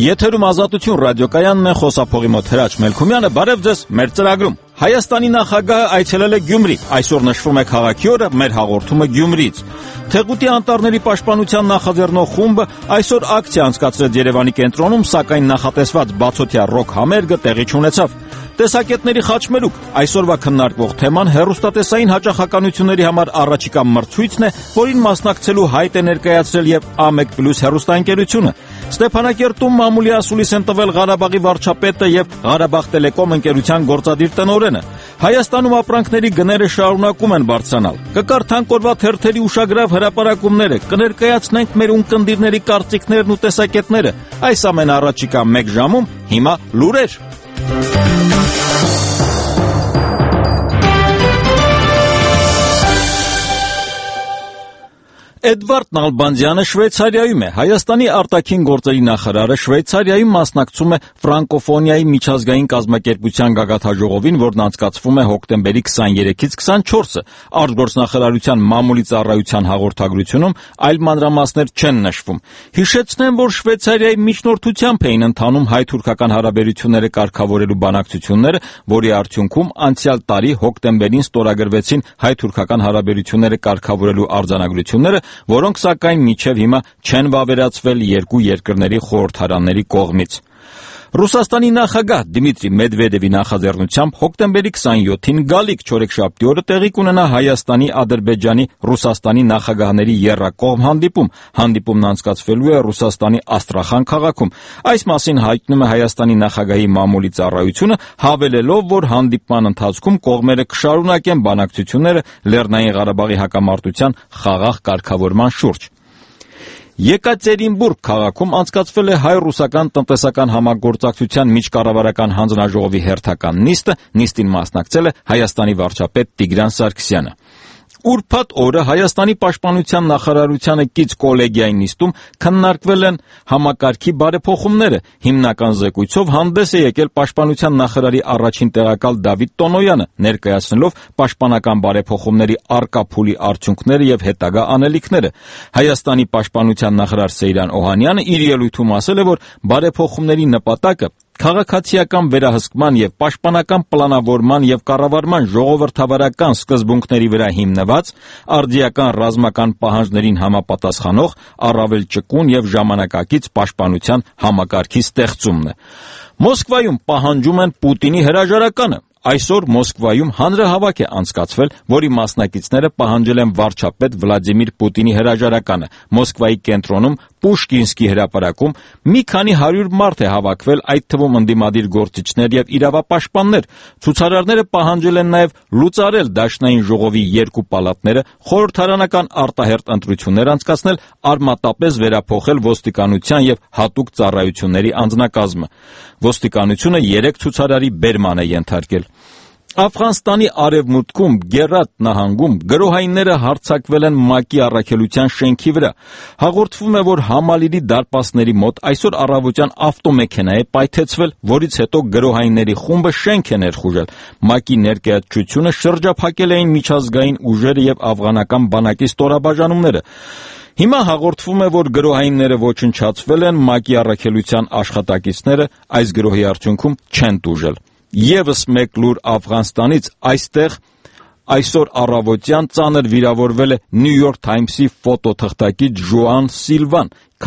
Եթերում Ազատություն ռադիոկայանն է, խոսափողի մոտ Հրաչ Մելքումյանը, բարև ձեզ մեր ծրագրում։ Հայաստանի նախագահը այցելել է Գյումրի, այսօր նշվում է քաղաքի օրը, մեր հաղորդումը Գյումրիից։ Թեղուտի անտառների պաշտպանության նախաձեռնող խումբը այսօր ակցիա անցկացրեց Երևանի կենտրոնում, սակայն նախատեսված բացօթյա ռոք համերգը տեղի չունեցավ։ Տեսակետների խաչմերուկ այսօրվա քննարկվող թեման հեռուստատեսային հաճախականությունների համար առաջիկա մրցույթն է, որին մասնակցելու հայտ է ներկայացրել եւ A1+ հեռուստաընկերությունը։ Ստեփանակերտում մամուլի ասուլիս են տվել Ղարաբաղի վարչապետը եւ Ղարաբաղ Տելեկոմ ընկերության գործադիր տնօրենը։ Հայաստանում ապրանքների գները շարունակում են բարձրանալ։ Կկարդանք օրվա թերթերի ուշագրավ հրապարակումները, կներկայացնենք մեր ունկնդիրների կարծիքներն ու տեսակետները։ Այս ամենը առաջիկա 1 ժամում, հիմա լուրեր։ Էդվարդ Նալբանդյանը Շվեյցարիայում է։ Հայաստանի արտաքին գործերի նախարարը Շվեյցարիայում մասնակցում է ֆրանկոֆոնիայի միջազգային կազմակերպության գագաթաժողովին, որն անցկացվում է հոկտեմբերի 23-ից 24-ը։ Արտգործնախարարության մամուլի ծառայության հաղորդագրությունում այլ մանրամասներ չեն նշվում։ Հիշեցնեմ, որ Շվեյցարիայի միջնորդությամբ էին ընթանում հայ-թուրքական հարաբերությունները կարգավորելու բանակցությունները, որի արդյունքում անցյալ տարի հոկտեմբերին ստորագրվեցին հայ-թուրքական հարաբերությունները կարգավորելու արձանագրությունները, որոնք սակայն մինչև հիմա չեն վավերացվել երկու երկրների խորհրդարանների կողմից։ Ռուսաստանի նախագահ Դմիտրի Մեդվեդևի նախաձեռնությամբ հոկտեմբերի 27-ին գալիք չորեքշաբթի օրը տեղի կունենա Հայաստանի, Ադրբեջանի, Ռուսաստանի նախագահների եռակողմ հանդիպում։ Հանդիպումն անցկացվելու է Ռուսաստանի Աստրախան քաղաքում։ Այս մասին հայտնում է Հայաստանի նախագահի մամուլի ծառայությունը, հավելելով, որ հանդիպման ընթացքում կողմերը կշարունակեն բանակցությունները Լեռնային Ղարաբաղի հակամարտության խաղաղ կարգավորման շուրջ։ Եկատերինբուրգ քաղաքում անցկացվել է հայ-ռուսական տնտեսական համագործակցության միջկառավարական հանձնաժողովի հերթական նիստը, նիստին մասնակցել է Հայաստանի վարչապետ Տիգրան Սարգսյանը։ Ուրբաթ օրը Հայաստանի պաշտպանության նախարարությանը կից կոլեգիայի նիստում քննարկվել են համակարգի բարեփոխումները։ Հիմնական զեկույցով հանդես է եկել պաշտպանության նախարարի առաջին տեղակալ Դավիթ Տոնոյանը, ներկայացնելով պաշտպանական բարեփոխումների առկա փուլի արդյունքները եւ հետագա անելիքները։ Հայաստանի պաշտպանության նախարար Սեյրան Օհանյանը իր ելույթում ասել է, որ բարեփոխումների նպատակը քաղաքացիական վերահսկման եւ պաշտպանական պլանավորման եւ կառավարման ժողովրդավարական սկզբունքների վրա հիմնված, արդիական ռազմական պահանջներին համապատասխանող, առավել ճկուն եւ ժամանակակից պաշտպանության համակարգի ստեղծումն է։ Մոսկվայում պահանջում են Պուտինի հրաժարականը։ Այսօր Մոսկվայում հանրահավաք է անցկացվել, որի մասնակիցները պահանջել են վարչապետ Վլադիմիր Պուտինի հրաժարականը։ Մոսկվայի կենտրոնում Պուշկինսկի հրապարակում մի քանի 100 մարդ է հավաքվել, այդ թվում ընդդիմադիր գործիչներ եւ իրավապաշտպաններ։ Ցուցարարները պահանջել են նաեւ լուծարել Դաշնային ժողովի երկու պալատները, խորհրդարանական արտահերթ ընտրություններ անցկացնել, արմատապես վերափոխել ոստիկանության եւ հատուկ ծառայությունների անձնակազմը։ Ոստիկանությունը 3 ցուցարարի բերման է ենթարկել։ Աֆղանստանի արևմուտքում Գերատ նահանգում գրոհայինները հարձակվել են ՄԱԿ-ի առաքելության շենքի վրա։ Հաղորդվում է, որ Համալիրի դարպասների մոտ այսօր առավոտյան ավտոմեքենա է պայթեցվել, որից հետո գրոհայինների խումբը շենք է ներխուժել։ ՄԱԿ-ի ներկայացությունը շրջափակել էին միջազգային ուժերը եւ աֆղանական բանակի ստորաբաժանումները։ Հիմա հաղորդվում է, որ գրոհայինները ոչնչացվել են, ՄԱԿ-ի առաքելության աշխատակիցները այս գրոհի արդյունքում չեն տուժել։ Եվս մեկ լուր Աֆղանստանից այստեղ այսօր առավոտյան ծանր վիրավորվել է New York Times-ի ֆոտոթղթակից Ժոան Սիլվան։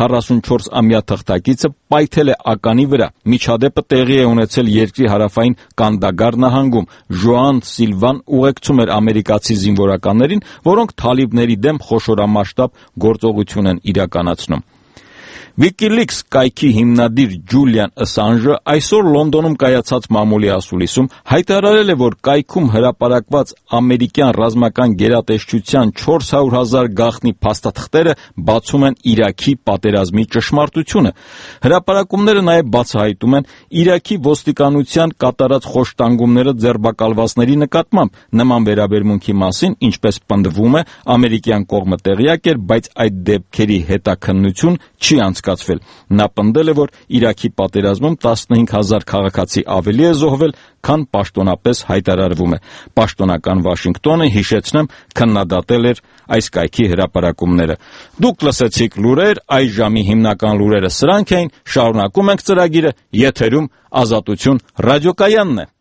44-ամյա թղթակիցը պայթել է ականի վրա։ Միջադեպը տեղի է ունեցել երկրի հարավային Կանդագար նահանգում։ Ժոան Սիլվան ուղեկցում էր ամերիկացի զինվորականներին, որոնք թալիբների դեմ խոշորամասշտաբ գործողություն են իրականացնում։ WikiLeaks կայքի հիմնադիր Ջուլիան Ասանժը այսօր Լոնդոնում կայացած մամուլի ասուլիսում հայտարարել է, որ կայքում հրապարակված ամերիկյան ռազմական գերատեսչության 400,000 գաղտնի փաստաթղթերը բացում են Իրաքի պատերազմի ճշմարտությունը։ Հրապարակումները նաև բացահայտում են Իրաքի ոստիկանության կատարած խոշտանգումները ձերբակալվածների նկատմամբ։ Նման վերաբերմունքի մասին, ինչպես պնդվում է, ամերիկյան կողմը տեղյակ էր, բայց այդ դեպքերի հետաքննություն չի անցկացվել։ Նա պնդել է, որ Իրաքի պատերազմում 15,000 քաղաքացի ավելի է զոհվել, քան պաշտոնապես հայտարարվում է։ Պաշտոնական Վաշինգտոնը, հիշեցնեմ, քննադատել էր այս կայքի հրապարակումները։ Դուք լսեցիք լուրեր, այս ժամի հիմնական լուրերը սրանք էին, շարունակում ենք ծրագիրը, եթերում Ազատություն ռադիոկայանն է։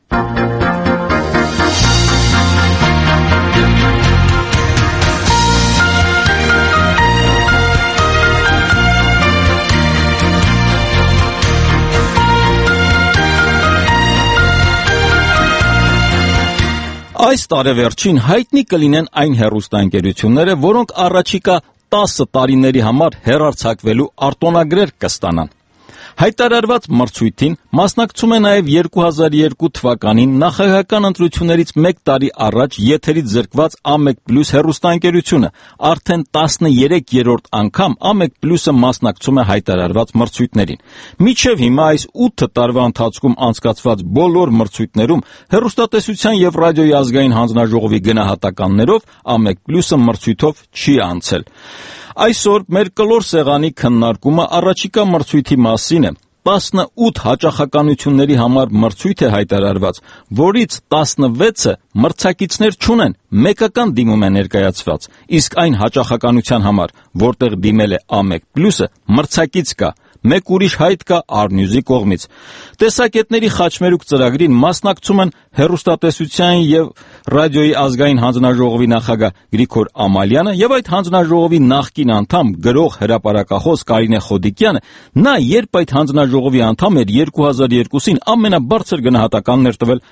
Այս տարեվերջին հայտնի կլինեն այն հեռուստաընկերությունները, որոնք առաջիկա 10 տարիների համար հեռարձակվելու արտոնագրեր կստանան։ Հայտարարված մրցույթին մասնակցում է նաև 2002 թվականին նախագահական ընտրություններից 1 տարի առաջ եթերից զրկված A1+ հեռուստաընկերությունը։ Արդեն 13-րդ անգամ A1+-ը մասնակցում է հայտարարված մրցույթներին։ Մինչև հիմա այս 8 տարվա ընթացքում անցկացված բոլոր մրցույթներում հեռուստատեսության և ռադիոյի ազգային հանձնաժողովի գնահատականներով A1+-ը մրցույթով չի անցել։ Այսօր մեր կլոր սեղանի քննարկումը առաջիկա մրցույթի մասին է։ 18 հաճախականությունների համար մրցույթ է հայտարարված, որից 16-ը մրցակիցներ չունեն, մեկական դիմում է ներկայացված, իսկ այն հաճախականության համար, որտեղ դիմել է A1+-ը, մրցակից կա, մեկ ուրիշ հայտ կա Arnews-ի կողմից։ Տեսակետների խաչմերուկ ծրագրին մասնակցում են հեռուստատեսության և ռադիոյի ազգային հանձնաժողովի նախագահ Գրիգոր Ամալյանը և այդ հանձնաժողովի նախկին անդամ, գրող, հրապարակախոս Կարինե Խոդիկյանը։ Նա, երբ այդ հանձնաժողովի անդամ էր, 2002-ին ամենաբարձր գնահատականն էր տվել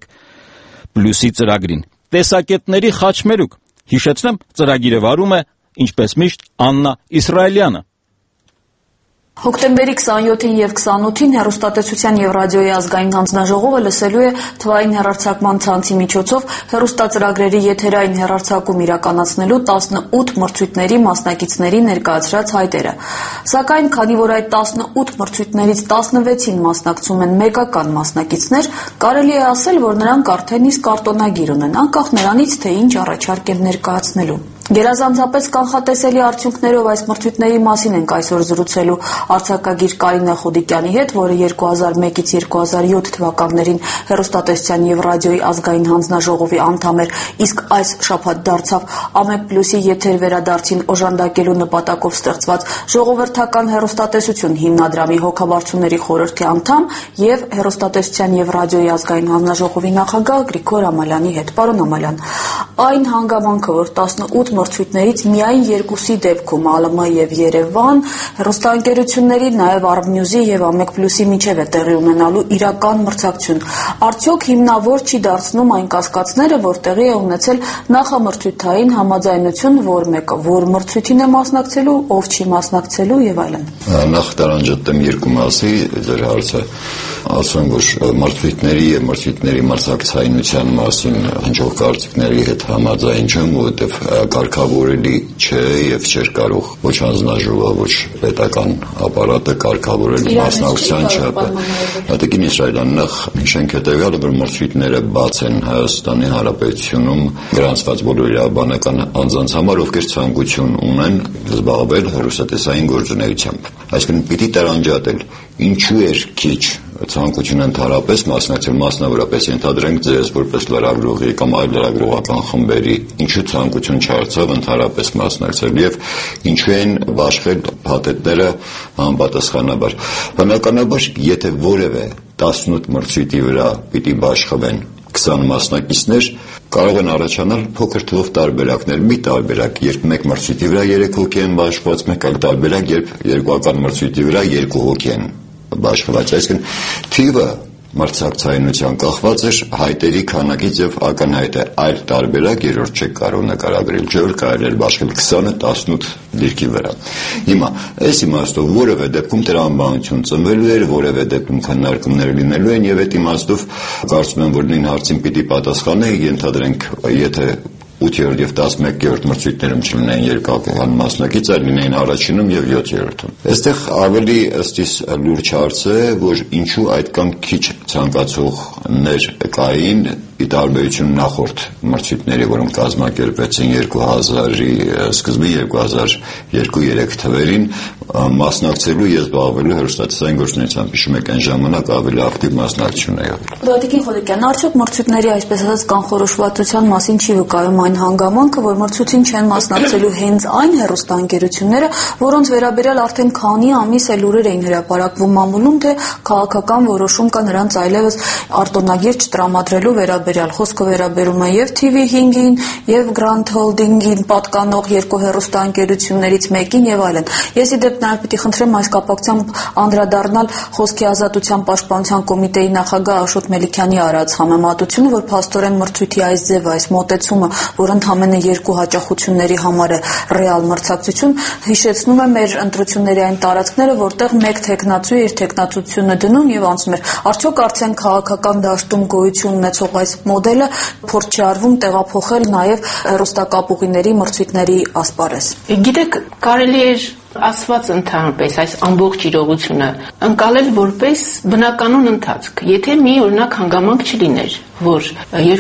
A1+-ի ծրագրին։ Տեսակետների խաչմերուկ։ Հիշեցնեմ, ծրագիրը վարում է, ինչպես միշտ, Աննա Իսրայելյանը։ Հոկտեմբերի 27-ին և 28-ին հեռուստատեսության և ռադիոյի ազգային հանձնաժողովը լսելու է թվային հեռարձակման ցանցի միջոցով հեռուստածրագրերի եթերային հեռարձակում իրականացնելու 18 մրցույթների մասնակիցների ներկայացրած հայտերը։ Սակայն, քանի որ այդ 18 մրցույթներից 16-ին մասնակցում են մեկական մասնակիցներ, կարելի է ասել, որ նրանք արդեն իսկ արտոնագիր ունեն, անկախ նրանից, թե ինչ առաջարկ են ներկայացնելու։ Գերազանցապես կանխատեսելի արդյունքներով այս մրցույթների մասին ենք այսօր զրուցելու արձակագիր Կարինե Խոդիկյանի հետ, որը 2001-ից 2007 թվականներին հեռուստատեսության և ռադիոյի ազգային հանձնաժողովի անդամ էր, իսկ այս շաբաթ դարձավ A1+-ի եթեր վերադարձին օժանդակելու նպատակով ստեղծված Ժողովրդական հեռուստատեսություն հիմնադրամի հոգաբարձուների խորհրդի անդամ և հեռուստատեսության և ռադիոյի ազգային հանձնաժողովի նախագահ Գրիգոր Ամալյանի հետ։ Պարոն Ամալյան, այն հանգամանքը, որ 18 մրցույթներից միայն 2-ի դեպքում ԱԼՄ և Երևան հեռուստաընկերությունների, նաև Arnews-ի և A1+-ի միջև է տեղի ունենալու իրական մրցակցություն, արդյոք հիմնավոր չի դարձնում այն կասկածները, որ տեղի է ունեցել նախամրցույթային համաձայնություն, որ մեկը որ մրցույթին է մասնակցելու, ով չի մասնակցելու և այլն։ Նախ տարանջատեմ երկու մասի ձեր հարցը, ասում որ մրցույթների և մրցույթների մրցակցայնության մասին հնչող կարծիքների հետ համաձայն չեմ, որովհետև կարգավորելի չէ և չէր կարող ոչ հանձնաժողովը, ոչ պետական ապարատը կարգավորել մասնակցության չափը։ Տիկին Իսրայելյան, նախ հիշենք հետևյալը, որ մրցույթները բաց են Հայաստանի Հանրապետությունում գրանցված բոլոր իրավաբանական անձանց համար, ովքեր ցանկություն ունեն զբաղվել հեռուստատեսային գործունեությամբ։ Այսինքն պիտի տարանջատել, ինչու էր քիչ ցանկություն ընդհանրապես մասնակցել, մասնավորապես ենթադրենք ձեզ որպես լրագրողի կամ այլ լրագրողական խմբերի, ինչու ցանկություն չարձավ ընդհանրապես մասնակցել եւ ինչու են բաշխել փաթեթները անպատասխանաբար։ Բնականաբար, եթե որևէ 18 մրցույթի վրա պիտի բաշխվեն 20 մասնակիցներ, կարող են առաջանալ փոքր թվով տարբերակներ։ Մի տարբերակ, երբ մեկ մրցույթի վրա 3 հոգի են բաշխված, մեկ այլ տարբերակ, երբ երկուական մրցույթի վրա 2 հոգի են բաշխված, այսինքն թիվը մրցակցայնության կախված էր հայտերի քանակից եւ ակնհայտ է այլ տարբերակ երրորդ չեք կարող նկարագրել, չէ՞ որ կարելի էր բաշխել 20-ը 18 դիրքի վրա։ Հիմա այս իմաստով որևէ դեպքում տրամաբանություն ծնվելու էր, որևէ դեպքում քննարկումներ լինելու են եւ այդ իմաստով կարծում եմ, որ նույն հարցին պիտի պատասխանեի, ենթադրենք, եթե 8-րդ եւ 11-րդ մրցույթներում չլինեն երկական մասնակից, այլ լինեին առաջինում եւ 7-րդում։ Այստեղ ավելի ըստիս լուրջ հարց է, որ ինչու այդքան քիչ ցանկացողներ կային ի տարբերություն նախորդ մրցույթների, որոնք կազմակերպվեցին 2000-ի սկզբի 2002-3 թվերին, մասնակցելու եւ զբաղվելու հեռուստատեսային գործունեությամբ, հիշում եք, այն ժամանակ ավելի ակտիվ մասնակցություն է եղել։ Վարդիկին Խոլիկյան, արդյոք մրցույթների այսպես ասած կանխորոշվածության մասին չի վկայում այն հանգամանքը, որ մրցույթին չեն մասնակցելու հենց այն հեռուստաընկերությունները, որոնց վերաբերյալ արդեն քանի ամիս է լուրեր էին հրապարակվում մամուլում, թե քաղաքական որոշում կա նրանց այլևս արտոնագիր չտրամադրելու վերաբերյալ։ Խոսքը վերաբերում է եւ TV5-ին, եւ Grand Holding-ին պատկանող երկու հեռուստաընկերություններից մեկին եւ այլն։ Ես ի դեպ նաեւ պիտի խնդրեմ այս կապակցությամբ անդրադառնալ Խոսքի ազատության պաշտպանության կոմիտեի նախագահ Աշոտ Մելիքյանի արած համեմատությունը, որ փաստորեն մրցույթի այս ձևը, այս մոտեցումը, որ ընդամենը երկու հաճախությունների համար է ռեալ մրցակցություն, հիշեցնում է մեր ընտրությունների այն տարածքները, որտեղ մեկ թեկնածու իր թեկնածությունը դնում եւ անցնում էր։ Արդյոք արդեն քաղաքական դաշտում գոյություն ունեցող այս մոդելը փորձ չի արվում տեղափոխել նաեւ հեռուստակապուղիների մրցույթների ասպարեզ։ Գիտեք, կարելի է ասված ընդհանրապես այս ամբողջ իրողությունը ընկալել որպես բնականon ընթացք։ Եթե մի օրինակ հանգամանք չլիներ, որ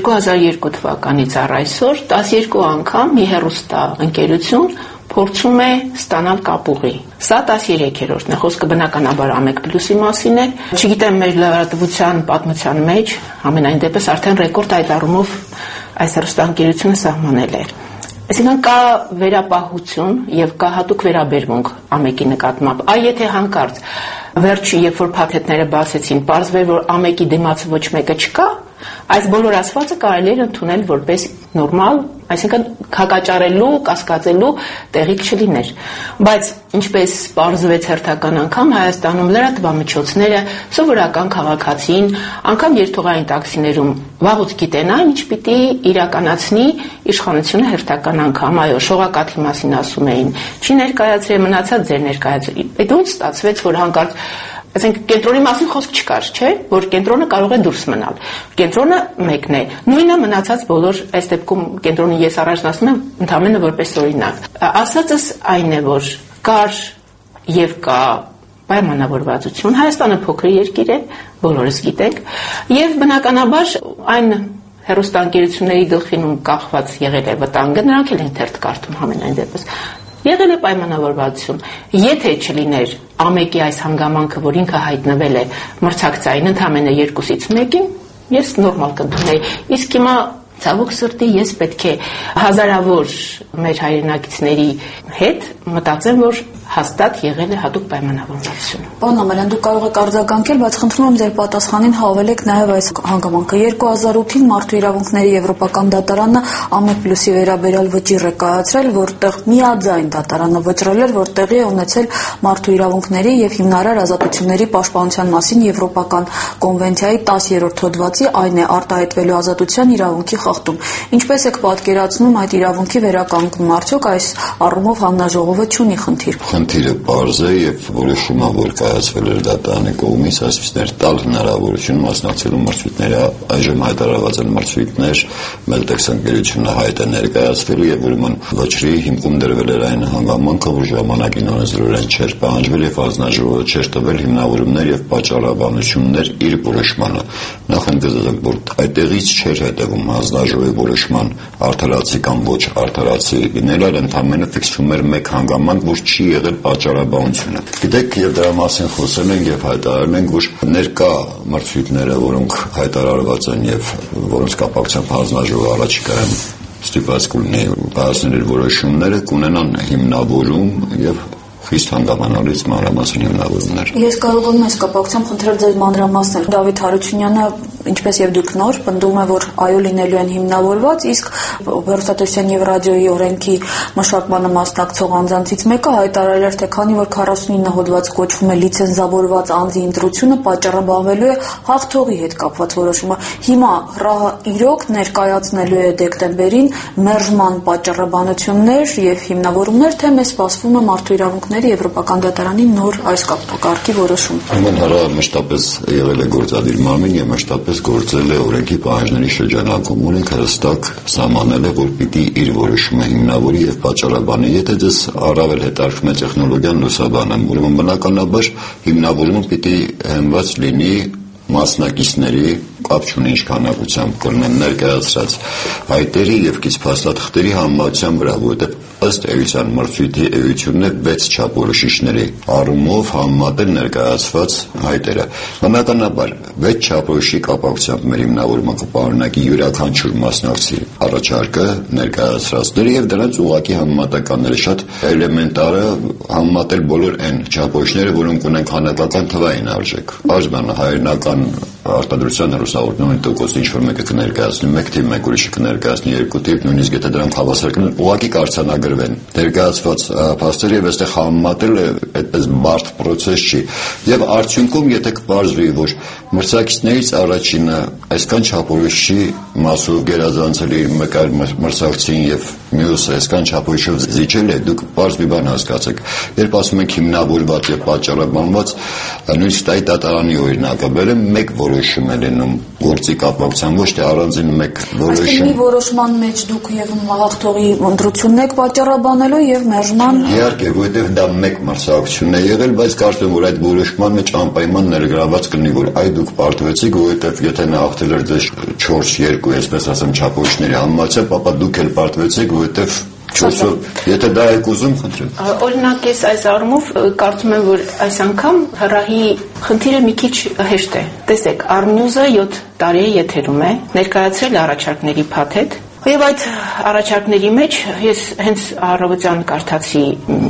2002 թվականից առ այսօր 12 անգամ մի հեռուստա ընկերություն փորձում է ստանալ կապուղի։ Սա 13-րդն է, խոսքը բնականաբար A1+ մասին է։ Չգիտեմ, մեր լրատվության պատմության մեջ ամենայն դեպս արդեն ռեկորդ այդ առումով այս հեռուստաընկերությունը սահմանել է։ Այսինքն կա վերապահություն եւ կա հատուկ վերաբերմունք ամեկի նկատմամբ։ Այ եթե հանկարծ վերջի երբ որ փաթեթները բացեցին, պարզվեր, որ ամեկի դիմաց ոչ մեկը չկա, այս բոլոր ասվածը կարելի է ընդունել որպես նորմալ, այսինքն հակաճառելու, կասկածելու տեղիք չլիներ։ Բայց ինչպես պարզվեց հերթական անգամ Հայաստանում լրատվամիջոցները, սովորական քաղաքացին, անգամ երթուղային տաքսիներում վաղուց գիտենան, ինչ պիտի իրականացնի իշխանությունը հերթական անգամ, այո, շողակաթի մասին ասում էին, չի ներկայացրել, մնացած ձեր ներկայացրել։ Այդ ոնց ստացվեց, որ հանկարծ Այսինքն կենտրոնի մասին խոսք չկար, չէ՞, որ կենտրոնը կարող է դուրս մնալ։ Կենտրոնը մեկն է։ Նույնը մնացած բոլոր այս դեպքում կենտրոնի ես առաջնացնում եմ ընդհանրապես որպես օրինակ։ Ասածս այն է, որ կար եւ կա պայմանավորվածություն, Հայաստանը փոքր երկիր է, բոլորս գիտենք, եւ բնականաբար այն հեռուստաընկերությունների գլխին կախված եղել է վտանգը, նրանք էլ են թերթ կարդում ամենայն դեպս։ Եղել է պայմանավորվածություն։ Եթե չլիներ ամեկի այս հանգամանքը, որ ինքը հայտնվել է մրցակցային ընդամենը 2-ից 1-ին, ես նորմալ կընդունեի։ Իսկ հիմա ցավոք սրտի ես պետք է հազարավոր մեր հայրենակիցների հետ մտածեմ, որ հաստատ եղել է հատուկ պայմանավորվածություն։ Պարոն Ամալյան, դուք կարող եք արձագանքել, բայց խնդրում եմ ձեր պատասխանին հավելեք նաև այս հանգամանքը։ 2008-ին Մարդու իրավունքների Եվրոպական դատարանը A1+-ի վերաբերյալ վճիռ է կայացրել, որտեղ միաձայն դատարանը վճռել էր, որ տեղի է ունեցել Մարդու իրավունքների եւ հիմնարար ազատությունների պաշտպանության մասին Եվրոպական կոնվենցիայի 10-րդ հոդվածի, այն է արտահայտվելու ազատության իրավունքի խախտում։ Ինչպես եք պատկերացնում այդ իրավունքի վերականգնում, արդյոք այս առումով հանձնաժողովը չունի խնդիր։ Խնդիրը պարզ է եւ որոշումը, որ կայացվել էր դատարանի կողմից, այսպիսներ տալ հնարավորություն մասնակցելու մրցույթների, այժմ հայտարարված են մրցույթներ, Meltex ընկերությունը հայտ է ներկայացվելու եւ ուրեմն վճռի հիմքում դրվել էր այն հանգամանքը, որ ժամանակին օրենսդրորեն չէր պահանջվել եւ հանձնաժողովը չէր տվել հիմնավորումներ եւ պատճառաբանություններ իր որոշմանը։ Նախ ընդգծեմ, որ այդտեղից չէր հետևում հանձնաժողովի որոշման արդարացի կամ ոչ արդարացի լինելը, ընդհանրապես ֆիքսում էր մեկ հանգամանք, որ չի եղել պատճառաբանությունը։ Գիտեք, եւ դրա մասին խոսել ենք եւ հայտարարել ենք, որ ներկա մրցույթները, որոնք հայտարարված են եւ որոնց կապակցությամբ հանձնաժողովը առաջիկայում ստիպված կլինի կայացնել որոշումները, կունենան հիմնավորում եւ խիստ հանգամանալից մանրամասն հիմնավորումներ։ Ես կարող եմ այս կապակցությամբ խնդրել ձեզ մանրամասնել։ Դավիթ Հարությունյանը, ինչպես եւ դուք նոր, պնդում է, որ այո լինելու են հիմնավորված, իսկ հեռուստատեսության եւ ռադիոյի օրենքի մշակմանը մասնակցող անձանցից մեկը հայտարարել էր, թե քանի որ 49 հոդված կոչվում է լիցենզավորված անձի ընտրությունը, պատճառաբանվելու է հաղթողի հետ կապված որոշումը։ Հիմա ՌԱՀ-ը իրոք ներկայացնելու է դեկտեմբերին մերժման պատճառաբանություններ եւ հիմնավորումներ, թե մեզ սպասվում է մարդու իրավունքների Եվրոպական դատարանի նոր այս կարգի որոշում։ Ուրեմն ՀՌ-ը մշտապես եղել է գործադիր մարմին եւ մշտապես գործել է օրենքի պահանջների շրջանակում։ Օրենքը հստակ սահմանել է, որ պիտի իր որոշումը հիմնավորի եւ պատճառաբանի։ Եթե դες առավել հետաքրքրում է տեխնոլոգիան, լուսաբանում, ուրեմն բնականաբար հիմնավորումը պիտի հենված լինի մասնակիցների կապ չունի ինչ քանակությամբ կլինեն ներկայացրած հայտերի եւ կից փաստաթղթերի համեմատության վրա, որովհետեւ ըստ էության մրցույթի էությունն է 6 չափորոշիչների առումով համեմատել ներկայացված հայտերը։ Բնականաբար 6 չափորոշիչի կապակցությամբ մեր հիմնավորումը կպարունակի յուրաքանչյուր մասնակցի առաջարկը ներկայացրածները եւ դրանց ուղղակի համեմատականները շատ էլեմենտար է համեմատել բոլոր այն չափորոշիչները, որոնք ունեն քանակական թվային արժեք։ Բաժանը հայրենական արտադրության հեռուստահաղորդման տոկոսը ինչ-որ մեկը կներկայացնի, մեկ թիվ, մեկ ուրիշը կներկայացնի, երկու թիվ, նույնիսկ եթե դրանք հավասար կլինեն, ուղղակի կարձանագրվեն։ Ներկայացված փաստերը եւ այստեղ համեմատելը այդպես բարդ process չի։ Եվ արդյունքում, եթե կպարզվի, որ մրցակիցներից առաջինը այսքան չափորոշիչի մասով գերազանցելի մեկ այլ մրցակցին եւ մյուսը այսքան չափորոշիչով զիջել է, դուք պարզ մի բան հասկացեք։ Երբ ասում ենք հիմնավորված եւ պատճառաբանված, նույնիսկ դատարանի օրինակը բերեմ, մեկ որոշում է լինում գործի կապակցությամբ, ոչ թե առանձին մեկ որոշում։ Այսինքն մի որոշման մեջ դուք եւ հաղթողի ընտրությունն եք պատճառաբանելու եւ մերժման։ Իհարկե, որովհետեւ դա մեկ մրցակցություն է եղել, բայց կարծում եմ, որ այդ որոշման մեջ անպայման ներգրաված կլինի, որ այ դուք պարտվեցիք, որովհետեւ եթե նա հաղթել էր ձեզ 4-2, այսպես ասեմ, չափորոշիչների համեմատությամբ, ապա դուք էլ պարտվեցիք, որովհետեւ եթե դա եք ուզում, խնդրեմ։ Օրինակ ես այս առումով կարծում եմ, որ այս անգամ հրահի խնդիրը մի քիչ հեշտ է։ Տեսեք, Arnews-ը 7 տարի է եթերում է, ներկայացրել առաջարկների փաթեթ, եւ այդ առաջարկների մեջ ես հենց առավոտյան կարդացի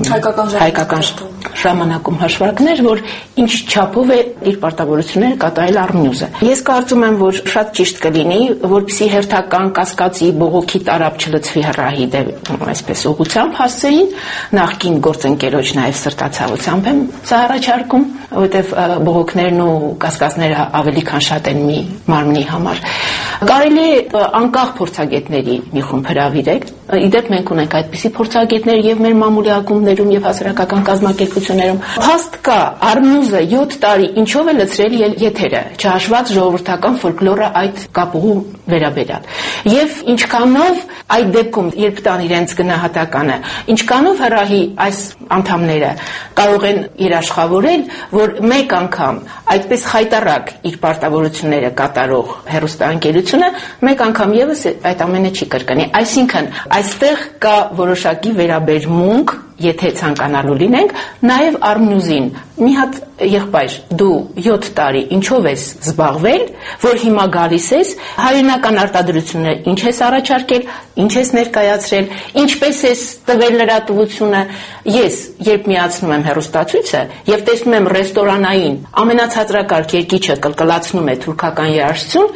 հայկական ժամանակում հաշվարկներ, որ ինչ չափով է իր պարտավորությունները կատարել Arnews-ը։ Ես կարծում եմ, որ շատ ճիշտ կլինի, որպեսզի հերթական կասկածի բողոքի տարապ չլցվի հրահի դեպ այսպես ուղղությամբ հասցեին, նախկին գործընկերոջ նաեւ սրտացավությամբ եմ սա առաջարկում, որովհետեւ բողոքներն ու կասկածները ավելի քան շատ են մի մարմնի համար։ Կարելի է անկախ փորձագետների մի խումբ հրավիրել։ Իդեպ մենք ունենք այդպիսի փորձագետներ եւ մեր մամուլի ակումբներում եւ հասարակական կազմակերպություններում։ Փաստ կա, Arnews-ը 7 տարի ինչով է լցրել եթերը, չհաշված ժողովրդական ֆոլկլորը այդ կապուղու վերաբերյալ։ Եվ ինչքանով այդ դեպքում, երբ տան իրենց գնահատականը, ինչքանով հրահի այս անդամները կարող են երաշխավորել, որ մեկ անգամ այդպես խայտառակ իր պարտավորությունները կատարող հեռուստաընկերությունը մեկ անգամ եւս այդ ամենը չի կրկնի։ Այսինքն այստեղ կա որոշակի վերաբերմունք, եթե ցանկանալու լինենք, նաև Arnews-ին մի հատ եղբայր, դու 7 տարի ինչով ես զբաղվել, որ հիմա գալիս ես, հայրենական արտադրությունները ինչ ես առաջարկել, ինչ ես ներկայացրել, ինչպես ես տվել լրատվությունը։ Ես, երբ միացնում եմ հեռուստացույցը եւ տեսնում եմ ռեստորանային ամենացածրակարգ երկիչը կլկլացնում է թուրքական երաժշտություն,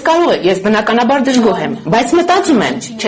ես բնականաբար դժգոհ եմ, բայց մտածում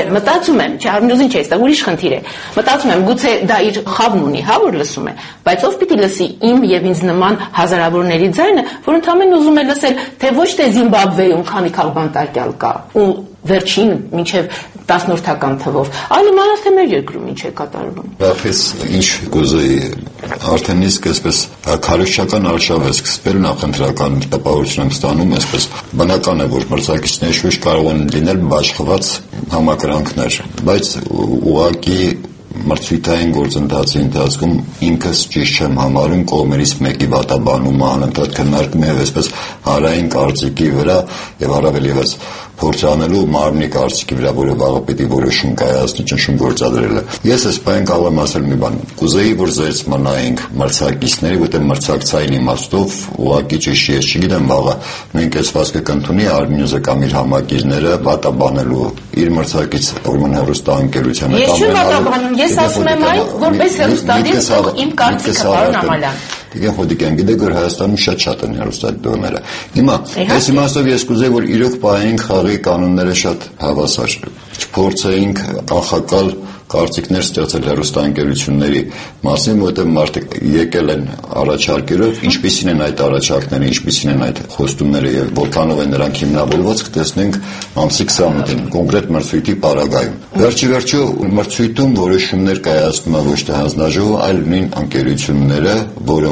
եմ, Arnews-ին չէ, դա ուրիշ խնդիր է։ Մտածում եմ, գուցե դա իր խավն ունի, հա, որ լսում է, բայց ով պիտի լսի իմ եւ ինձ նման հազարավորների ձայնը, որ ընդհանրապես ուզում է լսել, թե ոչ թե Զիմբաբվեում քանի քաղբանտարկյալ կա, ու վերջին մինչև 10-րդական թվով, այլ մանավանդ թե մեր երկրում ինչ է կատարվում։ Բախես ինչ կուզեի, արդեն իսկ այսպես քարոզչական արշավ է սկսվել, նախընտրական տպավորություն եմ ստանում, այսպես բնական է, որ մրցակիցների շուրջ կարող են լինել բաշխված համակրանքներ, բայց ուղղակի մրցույթային գործընթացի ընթացքում ինքս ճիշտ չեմ համարում կողմերից մեկի վատաբանումը անընդհատ քննարկում եւ այսպես հարային կարծիքի վրա եւ առավել եւս փորձ անելու մարմնի կարծիքի վրա, որը վաղը պիտի որոշում կայացնի ճնշում գործադրելը։ Ես այս բան կարող եմ ասել մի բան։ Կուզեի, որ զերծ մնայինք մրցակիցների, որտեղ մրցակցային իմաստով ուղղակի ճիշտ ես չգիտեմ վաղը նույն կեցվածքը կընդունի Arnews-ը կամ իր համակիրները վատաբանելու իր մրցակից ուրեմն հեռուստաընկերությանը կամ Ես ասում եմ այն, որպես հեռուստադիր իմ կարծիքը պարոն Ամալյան։ Դիգեն խոդիկեն գիտեք, որ Հայաստանում շատ են հեռուստադիտողները։ Հիմա այս իմաստով ես կուզեի, որ իրոք պահենք խաղի կանոնները շատ հավասար, չփորձեինք կանխակալ կարծիքներ ստեղծել հեռուստաընկերությունների մասին, որտեղ մարդիկ եկել են առաջարկերով, ինչպիսին են այդ առաջարկները, ինչպիսին են այդ խոստումները եւ որքանով են նրանք հիմնավորված, կտեսնենք ամսի 28-ին կոնկրետ մրցույթի պարագայում։ Վերջիվերջո մրցույթում որոշումներ կայացնում է ոչ թե հանձնաժողովը, այլ նույն ընկերությունները, որոնք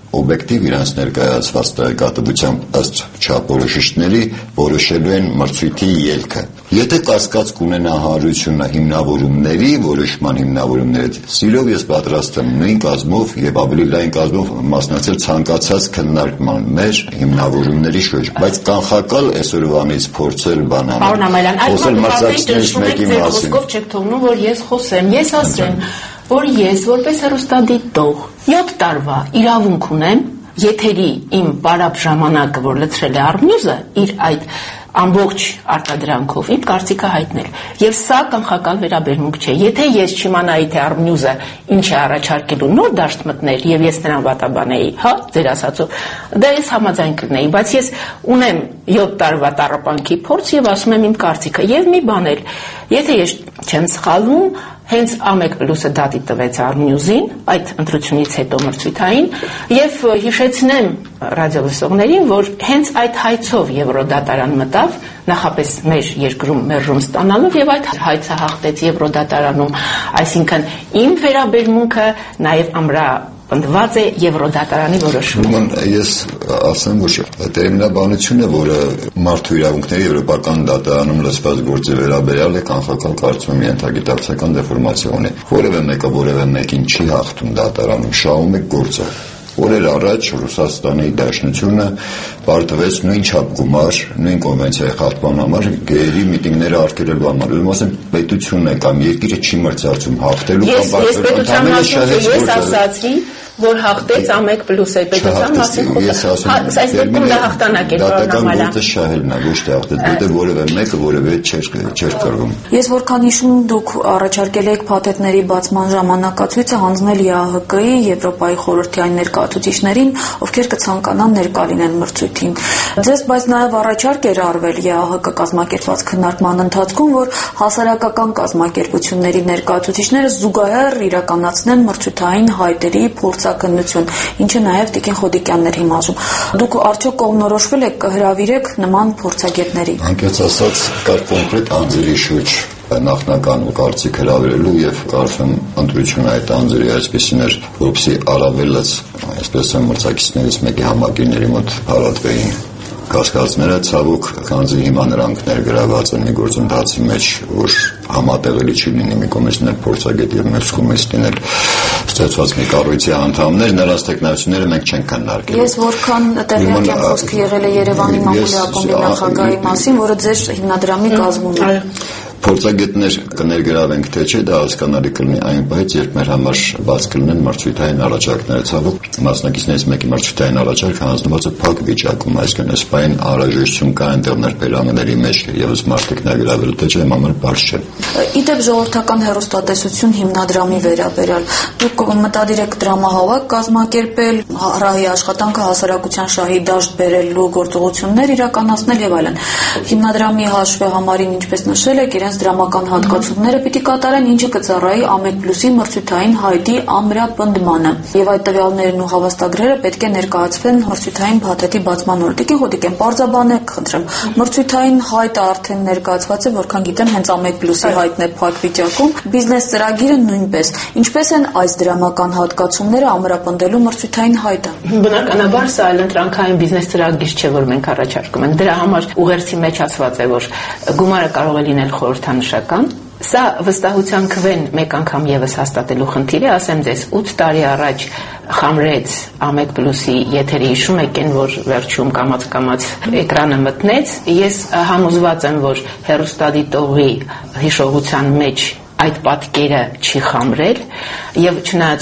օբյեկտիվ իրենց ներկայացված տեղեկատվությամբ ըստ չափորոշիչների որոշելու են մրցույթի ելքը։ Եթե կասկած կունենա հանրությունը հիմնավորումների, որոշման հիմնավորումներից, սիրով ես պատրաստ եմ նույն կազմով եւ ավելի լայն կազմով մասնակցել ցանկացած քննարկման մեր հիմնավորումների շուրջ, բայց կանխակալ այսօրվանից փորձել բանալ։ Պարոն Ամալյան, խոսել մրցակիցներից մեկի մասին։ Ով չեք թողնում, որ ես խոսեմ, ես ասեմ, որ ես որպես հեռուստադիտող 7 տարվա իրավունք ունեմ եթերի իմ պարապ ժամանակը, որ լցրել է Arnews-ը, իր այդ ամբողջ արտադրանքով իմ կարծիքը հայտնել։ Եվ սա կանխակալ վերաբերմունք չէ։ Եթե ես չիմանայի, թե Arnews-ը ինչ է առաջարկելու նոր դաշտ մտներ եւ ես նրան վատաբանեի, հա, ձեր ասածով, դա ես համաձայն կլինեի, բայց ես ունեմ 7 տարվա տառապանքի փորձ եւ ասում եմ իմ կարծիքը։ Եվ մի բան էլ, եթե ես չեմ սխալվում, հենց A1+-ը դատի տվեց Arnews-ին, այդ ընտրությունից հետո մրցույթային, եւ հիշեցնեմ ռադիոլսողներին, որ հենց այդ հայցով Եվրոդատարան մտավ, նախապես մեր երկրում մերժում ստանալով, եւ այդ հայցը հաղթեց Եվրոդատարանում, այսինքն իմ վերաբերմունքը նաեւ ամրապնդված է Եվրոդատարանի որոշումով։ Ես ասեմ, որ տերմինաբանությունը, որը մարդու իրավունքների եվրոպական դատարանում լսված գործի վերաբերյալ է, կանխական կարծում եմ ենթագիտակցական դեֆորմացիա ունի։ Որևէ մեկը որևէ մեկին չի հաղթում դատարանում, շահում է գործը։ Օրեր առաջ Ռուսաստանի Դաշնությունը պարտվեց նույն չափ գումար, նույն կոնվենցիայի խախտման համար գեյերի միտինգները արգելելու համար։ Ուրեմն ասեմ, պետությունն է կամ երկիրը չի մրցակցում հաղթելու կամ պարտվելու։ Ես ասացի, որ հաղթեց A1+-ը պետության մասին խոսքը։ Այս դեպքում դա հաղթանակ է, պարոն Ամալյան։ Գործը շահելն է, ոչ թե հաղթեց, որտեղ որևէ մեկը որևէ չէր կրվում։ Ես որքան հիշում, դուք առաջարկել եք փաթեթների բացման ժամանակացույցը հանձնել ԵԱՀԿ-ի, Եվրոպայի խորհրդի այն ներկայացուցիչներին, ովքեր կցանկանան ներկա լինեն մրցույթին։ Ձեզ բայց նաև առաջարկ էր արվել ԵԱՀԿ կազմակերպված քննարկման ընթացքում, որ հասարակական կազմակերպությունների ներկայացուցիչները զուգահեռ իրականացնեն մրցութային հայտերի փորձակնություն, ինչը նաև Տիկին Խոդիկյանն էր հիմնադրում։ Դուք արդյոք կողմնորոշվել եք կհրավիրեք նման փորձագետների։ Անկեղծ ասած, կար կոնկրետ անձերի շուրջ նախնական ու կարծիք հրավիրելու եւ կարծում ընտրությունը այդ անձերի այսպեսին էր, որպեսզի առավելած այսպես մրցակիցներից մեկի համակիրների մոտ հարատվեին կասկածները, ցավոք քանզի հիմա նրանք ներգրաված են մի գործընթացի մեջ, որ համատեղելի չի լինի մի կողմից փորձագետ եւ մյուս կողմից լինել ստեղծված մի կառույցի անդամներ, նրանց տեխնոլոգիաները մենք չենք քննարկել։ Ես որքան տեղյակ եմ, խոսքը եղել է Երևանի մամուլի ակումբի նախագահի մասին, որը ձեր հիմնադրամի կազմում է։ Փորձագետներ կներգրավենք թե չէ, դա հասկանալի կլինի այն պահից, երբ մեր համար բաց կլինեն մրցույթային առաջարկները։ Ցավոք, մասնակիցներից մեկի մրցույթային առաջարկը հանձնված է փակ վիճակում, այսինքն այս պահին անհրաժեշտություն կա այնտեղ ներբերանների մեջ եւս մարդիկ ներգրավելու, թե չէ, համար բարձ չէ։ Իդեպ ժողովրդական հեռուստատեսություն հիմնադրամի վերաբերյալ դուք մտադիր եք դրամահավաք կազմակերպել, հրահի աշխատանքը հասարակության շահի դաշտ բերելու գործողություններ իրականացնել եւ այլն։ Հիմնադրամի հաշվի համարին, ինչպես նշել եք, իրենց դրամական հատկացումները պիտի կատարեն, ինչը կծառայի A1+-ի մրցութային հայտի ամրապնդմանը եւ այդ տվյալներն ու հավաստագրերը պետք է ներկայացվեն մրցութային փաթեթի բացման օրը։ Տիկին Խոդիկյան, պարզաբանեք, խնդրեմ, մրցութային հայտը արդեն ներկայացված է, որքան գիտեմ, հենց A1+-ի հայտն է փակ վիճակում, բիզնես ծրագիրը նույնպես։ Ինչպես են այս դրամական հատկացումները ամրապնդելու մրցութային հայտը։ Բնականաբար սա այլընտրանքային բիզնես ծրագիր չէ, որ մենք առաջարկում ենք։ Դրա համար ուղերձի մեջ ասված է, որ գումարը կարող է լինել խորհրդանշական։ Սա վստահության քվեն մեկ անգամ եւս հաստատելու խնդիր է, ասեմ ձեզ, 8 տարի առաջ խամրեց A1+-ի եթերի հիշում եք են, որ վերջում կամաց էկրանը մտնեց, ես համոզված եմ, որ հեռուստադիտողի հիշողության մեջ այդ պատկերը չի խամրել եւ չնայած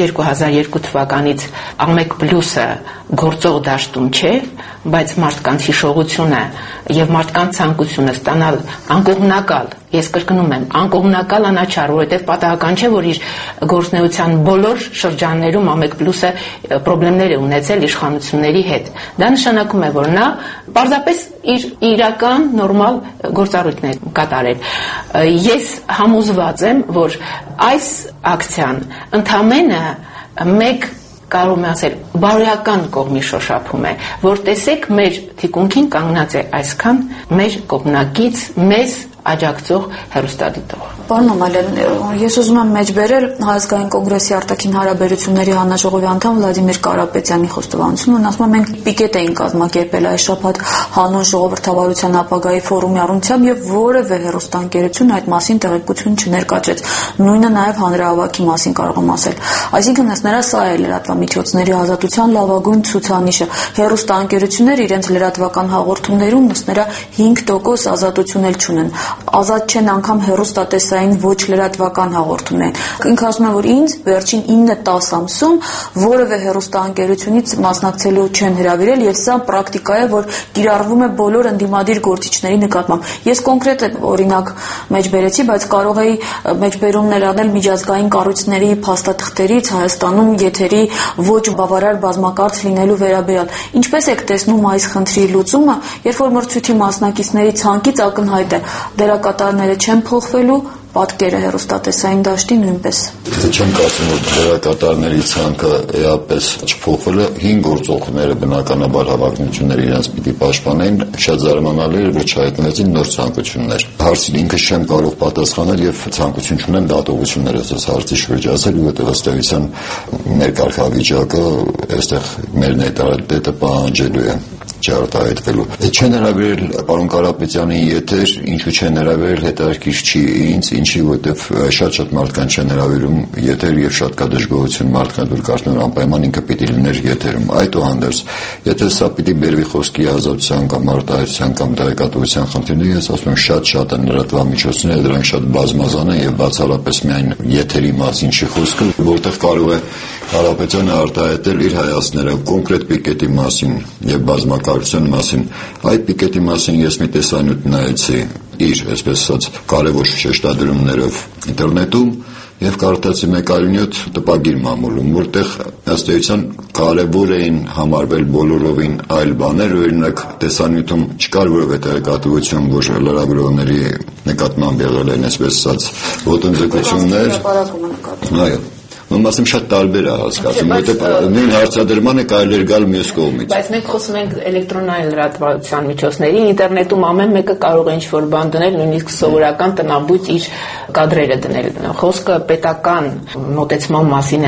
2002 թվականից A1+-ը գործող դաշտում չէ, բայց մարդկանց հիշողությունը եւ մարդկանց ցանկությունը ստանալ անկողմնակալ, ես կրկնում եմ, անկողմնակալ անաչառ, որովհետեւ պատահական չէ, որ իր գործնեության բոլոր շրջաններում A1+-ը խնդիրներ է ունեցել իշխանությունների հետ։ Դա նշանակում է, որ նա պարզապես իր իրական նորմալ գործառույթներ կատարել։ Ես համոզված եմ, որ այս ակցիան ընդամենը մեկ կարող եմ ասել, բարոյական կողմի շոշափում է, որ տեսեք մեր թիկունքին կանգնած է այսքան մեր կողմնակից, մեզ աջակցող հեռուստադիտող։ Պարոն Ամալյան, ես ուզում եմ մեջբերել Հայազգային կոնգրեսի արտաքին հարաբերությունների հանձնաժողովի անդամ Վլադիմիր Կարապետյանի խոստովանությունը, ասում եմ, մենք պիկետ էինք կազմակերպել այս շաբաթ հանուն ժողովրդավարության ապագայի ֆորումի առնչությամբ եւ որևէ հեռուստաընկերություն այդ մասին տեղեկություն չներկայացրեց։ Նույնը նաեւ հանրահավաքի մասին կարող եմ ասել։ Այսինքն նրա սա է լրատվամիջոցների ազատության լավագույն ցուցանիշը։ Հեռուստաընկերությունները իրենց լրատվական հաղորդումներում նրա 5% ազատություն էլ չունեն։ Ազատ չեն անգամ հեռուստատեսային ոչ լրատվական հաղորդումներն։ Ինքը ասում է, որ ինձ վերջին 9-10 ամսում որևէ հեռուստաընկերությունից մասնակցելու չեն հրավիրել եւ սա պրակտիկա է, որ կիրառվում է բոլոր ընդդիմադիր գործիչների նկատմամբ։ Ես կոնկրետ օրինակ մեջբերեցի, բայց կարող էի մեջբերումներ անել միջազգային կառույցների փաստաթղթերից Հայաստանում եթերի ոչ բավարար բազմակարծ լինելու վերաբերյալ։ Ինչպես եք տեսնում այս խնդրի լուծումը, երբ որ մրցույթի մասնակիցների ցանկից ակնհայտ է դերակատարները չեն փոխվելու, պատկերը հեռուստատեսային դաշտի նույնպես։ Չեմ կարծում, որ դերակատարների ցանկը էապես չփոխվել է, 5 գործողները բնականաբար հավակնությունները իրենց պիտի պաշտպանեն, շատ զարմանալի էր, որ չհայտնվեցին նոր ցանկություններ։ Հարցին ինքս չեմ կարող պատասխանել եւ ցանկություն չունեմ դատողություններ այս հարցի շուրջ ասել, որովհետեւ ըստ էության մեր կարգավիճակը այստեղ մեր նետարետը պահանջելու է չարտահայտվելու։ Չեն հրավիրել պարոն Կարապետյանի եթեր, ինչու չեն հրավիրել հետաքրքիր չի ինձ, ինչի որտեվ շատ մարդկանց չեն հրավիրում եթեր եւ շատ կա դժգոհություն մարդկանց, որ կարծում են անպայման ինքը պիտի լիներ եթերում։ Այդուհանդերձ, եթե սա պիտի բերվի խոսքի ազատության կամ արտահայտության կամ տեղեկատվության խնդիրների, ես ասում եմ շատ են լրատվամիջոցները, դրանք շատ բազմազան են եւ բացառապես միայն եթերի մասին չի խոսքը, որտեղ կարող է Կարապետյանը արտահայտել իր հայացքները կոնկրետ պիկետի մասին եւ բազմակարության մասին։ Այդ պիկետի մասին ես մի տեսանյութ նայեցի իր, այսպես ասած, կարևոր շեշտադրումներով ինտերնետում եւ կարդացի մեկ այլ նյութ տպագիր մամուլում, որտեղ ըստ էության կարևոր էին համարվել բոլորովին այլ բաներ, օրինակ տեսանյութում չկար որևէ տեղեկատվություն, որ լրագրողների նկատմամբ եղել են, այսպես ասած, ոտնձգություններ։ Այո։ Մասում շատ տարբեր է հասկացում, որտեղ նույն հարցադրմանը կարելի է գալ մյուս կողմից։ Բայց մենք խոսում ենք էլեկտրոնային լրատվության միջոցների, ինտերնետում ամեն մեկը կարող է ինչ-որ բան դնել, նույնիսկ սովորական տնաբույծ իր կադրերը դնել։ Խոսքը պետական մոտեցման մասին է,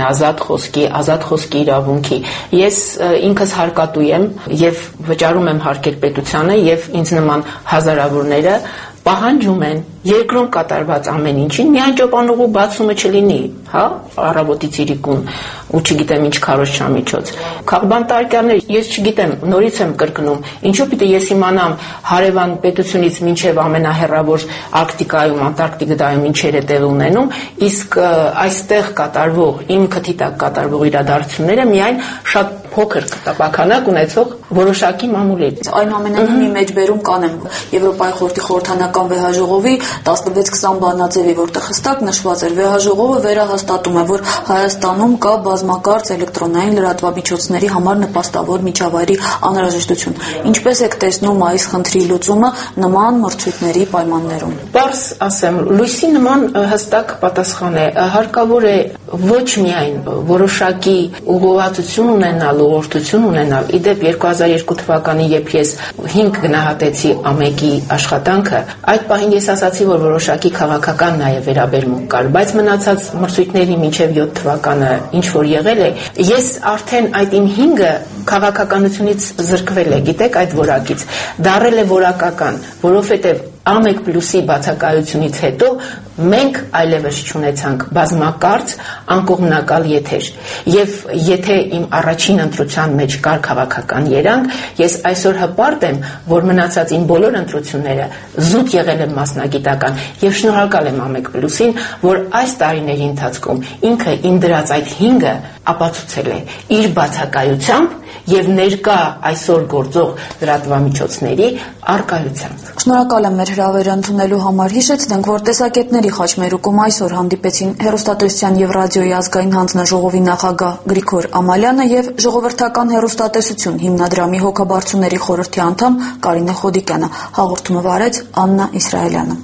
ազատ խոսքի իրավունքի։ Ես ինքս հարկատու եմ եւ վճարում եմ հարկեր պետությանը եւ ինձ նման հազարավորները պահանջում են երկրում կատարված ամեն ինչին միայն ճոպանուղու բացումը չլինի, հա, առավոտից իրիկուն ու չգիտեմ ինչ քարոզչամիջոց։ Քաղբան տարկյաններ, ես չգիտեմ, նորից եմ կրկնում, ինչու պիտի ես իմանամ հարևան պետությունից մինչև ամենահեռավոր Արկտիկայում, Անտարկտիկայում ինչեր է տեղի ունենում, իսկ այստեղ կատարվող, իմ քթի տակ կատարվող իրադարձությունները միայն շատ փոքր տպականակ ունեցող որոշակի մամուլից։ Այնուամենայնիվ մի մեջբերում կանեմ Եվրոպայի խորհրդի խորհրդանական վեհաժողովի 16-20 բանաձևի, որտեղ հստակ նշված էր վեհաժողովը վերահաստատում է, որ Հայաստանում կա բազմակարծ էլեկտրոնային լրատվամիջոցների համար նպաստավոր միջավայրի անհրաժեշտություն։ Ինչպես եք տեսնում այս խնդրի լուծումը նման մրցույթների պայմաններում։ Պարզ ասեմ, լույսի նման հստակ պատասխան է, հարկավոր է ոչ միայն որոշակի ուղղվածություն ունենալ, ուղղորդություն ունենալ։ Իդեպ 2002 թվականին, երբ ես 5 գնահատեցի ԱՄԵԿ-ի աշխատանքը, այդ պահին ես ասացի, որ որոշակի քաղաքական նաև վերաբերմունք կար, բայց մնացած մրցույթների մինչև 7 թվականը ինչ որ եղել է, ես արդեն այդ իմ 5-ը քաղաքականությունից զրկվել է, գիտեք, այդ որակից, դառել է որակական, որովհետև ԱՄԵԿ+-ի բացակայությունից հետո մենք այլևս չունեցանք բազմակարծ անկողմնակալ եթեր եւ եթե իմ առաջին ընտրության մեջ կար քաղաքական երանգ, ես այսօր հպարտ եմ, որ մնացած իմ բոլոր ընտրությունները զուտ եղել են մասնագիտական եւ շնորհակալ եմ ԱՄԵԿ+-ին, որ այս տարիների ընթացքում ինքը իմ դրած այդ 5-ը ապացուցել է իր բացակայությամբ եւ ներկա այսօր գործող լրատվամիջոցների արկայությամբ։ Շնորհակալ եմ մեր հրավերը ընդունելու համար։ Հիշեցնենք, որ տեսակետների խաչմերուկում այսօր հանդիպեցին Հեռուստատեսության եւ ռադիոյի ազգային հանձնաժողովի նախագահ Գրիգոր Ամալյանը եւ Ժողովրդական հեռուստատեսություն հիմնադրամի հոգաբարձուների խորհրդի անդամ Կարինե Խոդիկյանը։ Հաղորդումը վարեց Աննա Իսրայելյանը։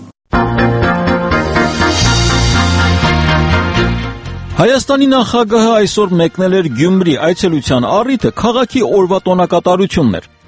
Հայաստանի նախագահը այսօր մեկնել էր Գյումրի, այցելության առիթը քաղաքի օրվա տոնակատարությունն էր։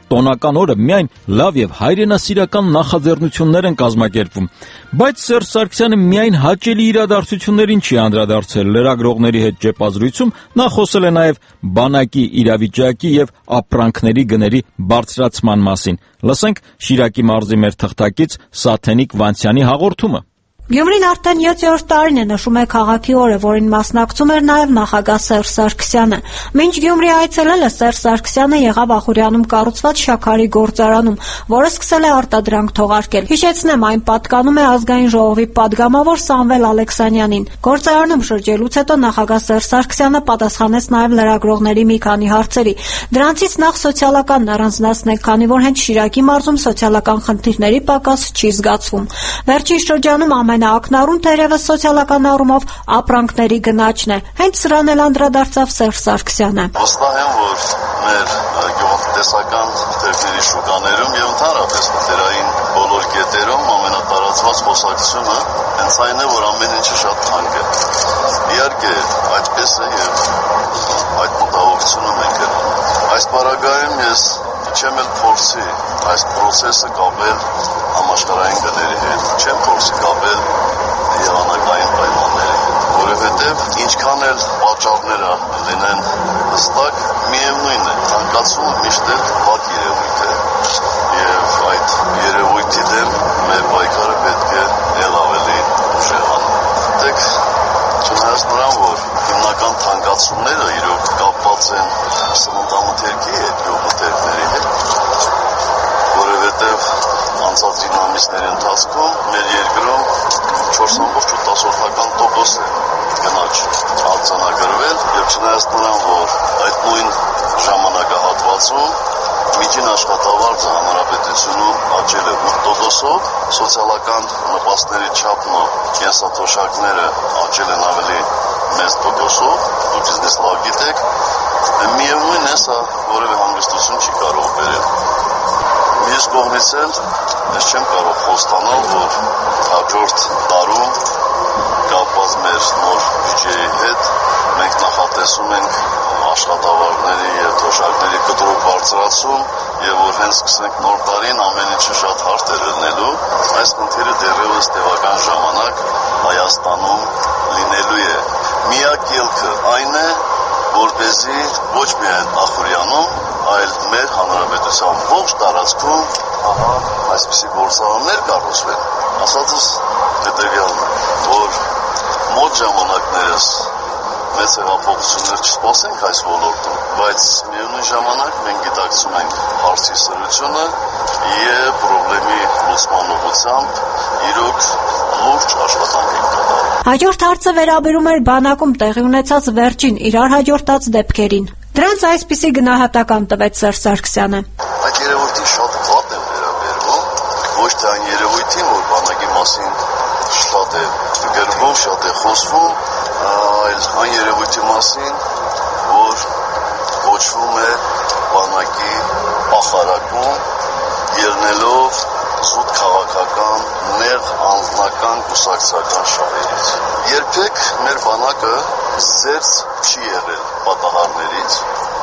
տոնական օրը միայն լավ եւ հայրենասիրական նախաձեռնություններ են կազմակերպվում, բայց Սերժ Սարգսյանը միայն հաճելի իրադարձություններին չի անդրադարձել։ Լրագրողների հետ ճեպազրույցում նա խոսել է նաեւ բանակի իրավիճակի եւ ապրանքների գների բարձրացման մասին։ Լսենք Շիրակի մարզի մեր թղթակից Սաթենիկ Վանցյանի հաղորդումը։ Գյումրին արդեն 7-րդ տարին է նշում է քաղաքի օրը, որին մասնակցում էր նաև նախագահ Սերժ Սարգսյանը։ Մինչ Գյումրի այցելելը Սերժ Սարգսյանը եղավ Ախուրյանում կառուցված շաքարի գործարանում, որը սկսել է արտադրանք թողարկել։ Հիշեցնեմ, այն պատկանում է Ազգային ժողովի падգամավոր Սամվել Ալեքսանյանին։ Գործարանում շրջելուց հետո նախագահ Սերժ Սարգսյանը պատասխանեց նաև լրագրողների մի քանի հարցերի։ Դրանցից նախ սոցիալականն առանձնացնենք, քանի որ հենց Շիրակի մարզում սոցիալական խնդիրների պակաս չի զգացվում։ Վերջին շրջանում ամենաակնառուն թերևս սոցիալական առումով ապրանքների գնաճն է։ Հենց սրան էլ անդրադարձավ Սերժ Սարգսյանը։ Վստահ եմ, որ մեր գյուղատնտեսական թերթերի շուկաներում եւ ընդհանրապես թերային բոլոր կետերում ամենատարածված խոսակցությունը հենց այն է, որ ամեն ինչը շատ թանկ է։ Իհարկե, այդպես է եւ այդ մտահոգությունը մենք ենք։ Այս պարագայում ես չեմ էլ փորձի այս process-ը կապել համաշխարհային գների հետ, չեմ փորձի կապել եղանակային պայմանների հետ, որովհետև ինչքան էլ պատճառները լինեն հստակ, միևնույն է, թանկացումը միշտ էլ վատ երևույթ է եւ այդ երևույթի դեմ մեր պայքարը պետք է ել ավելի ուժեղանա։ Դեք չնայած նրան, որ հիմնական թանկացումները իրոք կապված են սննդամթերքի հետ, գյուղմթերքների հետ, որովհետև անցած 9 ամիսների ընթացքում մեր երկրում 4.8% է գնաճ արձանագրվել եւ չնայած նրան, որ այդ նույն ժամանակահատվածում միջին աշխատավարձը հանրապետությունում աճել է 8%-ով, սոցիալական նպաստների չափն ու կենսաթոշակները աճել են ավելի մեծ տոկոսով, դուք ինձ լավ գիտեք, միևնույն է, սա որևէ հանգստություն չի կարող բերել։ Մյուս կողմից էլ ես չեմ կարող խոստանալ, որ հաջորդ տարում կապված մեր նոր բյուջեի հետ մենք նախատեսում ենք աշխատավարձերի եւ թոշակների կտրուկ բարձրացում եւ որ հենց սկսենք նոր տարին ամեն ինչը շատ հարթ է լինելու, այս խնդիրը դեռևս տևական ժամանակ Հայաստանում լինելու է։ Միակ ելքը այն է, որպեսզի ոչ միայն Ախուրյանում, այլ մեր հանրապետության ողջ տարածքում այսպիսի գործարաններ կառուցվեն։ Ասածս հետևյալն է, որ մոտ ժամանակներս մեծ հեղափոխություններ չսպասենք այս ոլորտում, բայց միևնույն ժամանակ մենք գիտակցում ենք հարցի սրությունը եւ խնդրի լուծման ուղղությամբ իրոք լուրջ աշխատանք ենք կատարում։ Հաջորդ հարցը վերաբերում էր բանակում տեղի ունեցած վերջին իրար հաջորդած դեպքերին։ Դրանց այսպիսի գնահատական տվեց Սերժ Սարգսյանը։ Այդ երևույթին շատ վատ եմ վերաբերվում, ոչ թե այն երևույթին, որ բանակի մասին շատ է գրվում, շատ է խոսվում, այլ այն երևույթի մասին, որ կոչվում է բանակի պախարակում, ելնելով զուտ քաղաքական, նեղ անձնական կուսակցական շահերից։ Երբեք մեր բանակը զերծ չի եղել պատահարներից,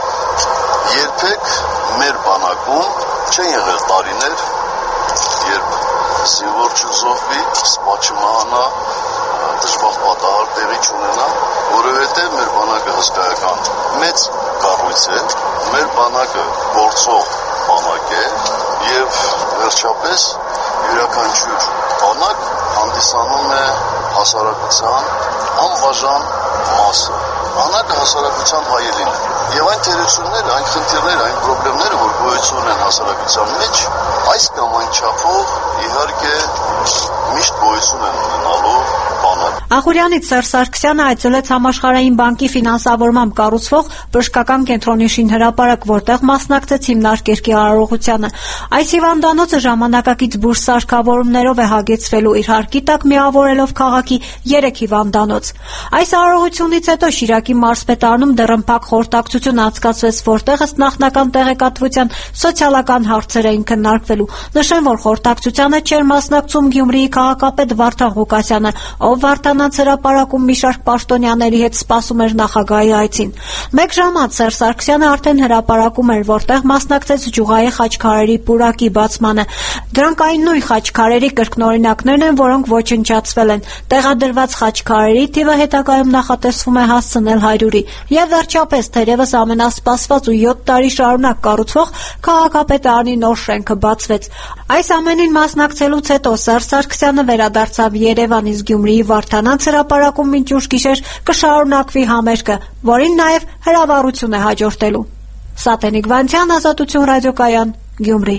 երբեք մեր բանակում չեն եղել տարիներ, երբ զինվոր չզոհվի, սպա չմահանա, դժբախտ պատահար տեղի չունենա, որովհետև մեր բանակը հսկայական մեծ կառույց է, մեր բանակը գործող բանակ է եւ վերջապես յուրաքանչյուր բանակ հանդիսանում է հասարակության անբաժան մասը։ Բանակը հասարակության հայելին է։ Եվ այն թերությունները, այն խնդիրները, այն խնդիրները, որ գոյություն ունեն հասարակության մեջ, այս կամ այն չափով իհարկե միշտ գոյություն են ունենալու բանակ։ Ախուրյանից Սերժ Սարգսյանը այցելեց Համաշխարհային բանկի ֆինանսավորմամբ կառուցվող բժշկական կենտրոնի շինհրապարակ, որտեղ մասնակցեց հիմնարկերկի արարողությանը։ Այս հիվանդանոցը ժամանակակից բուրս սարքավորումներով է հագեցվելու իր հարկի տակ միավորելով քաղաքի 3 հիվանդանոց։ Այս արարողությունից հետո Իրաքի մարզպետարանում դեռ ըմբակ խորհրդակցություն անցկացվեց, որտեղ ըստ նախնական տեղեկատվության սոցիալական հարցեր էին քննարկվելու։ Նշեմ, որ խորհրդակցությանը չէր մասնակցում Գյումրիի քաղաքապետ Վարդան Ղուկասյանը, ով Վարդանանց հրապարակում մի շարք պաշտոնյաների հետ սպասում էր նախագահի այցին։ Մեկ ժամ անց Սերժ Սարգսյանը արդեն հրապարակում էր, որտեղ մասնակցեց Ջուղայի խաչքարերի պուրակի բացմանը։ Դրանք այն նույն խաչքարերի կրկնօրինակներն են, որոնք ոչնչացվել են։ Տեղադրված խաչքարերի թիվը հետագայում նախատեսվում է հասցնել 100-ի։ Եվ վերջապես, թերևս ամենասպասված ու 7 տարի շարունակ կառուցվող քաղաքապետարանի նոր շենքը բացվեց։ Այս ամենին մասնակցելուց հետո Սերժ Սարգսյանը վերադարձավ Երևան, իսկ Գյումրիի Վարդանանց հրապարակում մինչ ուշ գիշեր կշարունակվի համերգը, որին նաև հրավառություն է հաջորդելու։ Սատենիկ Վանցյան, Ազատություն ռադիոկայան, Գյումրի։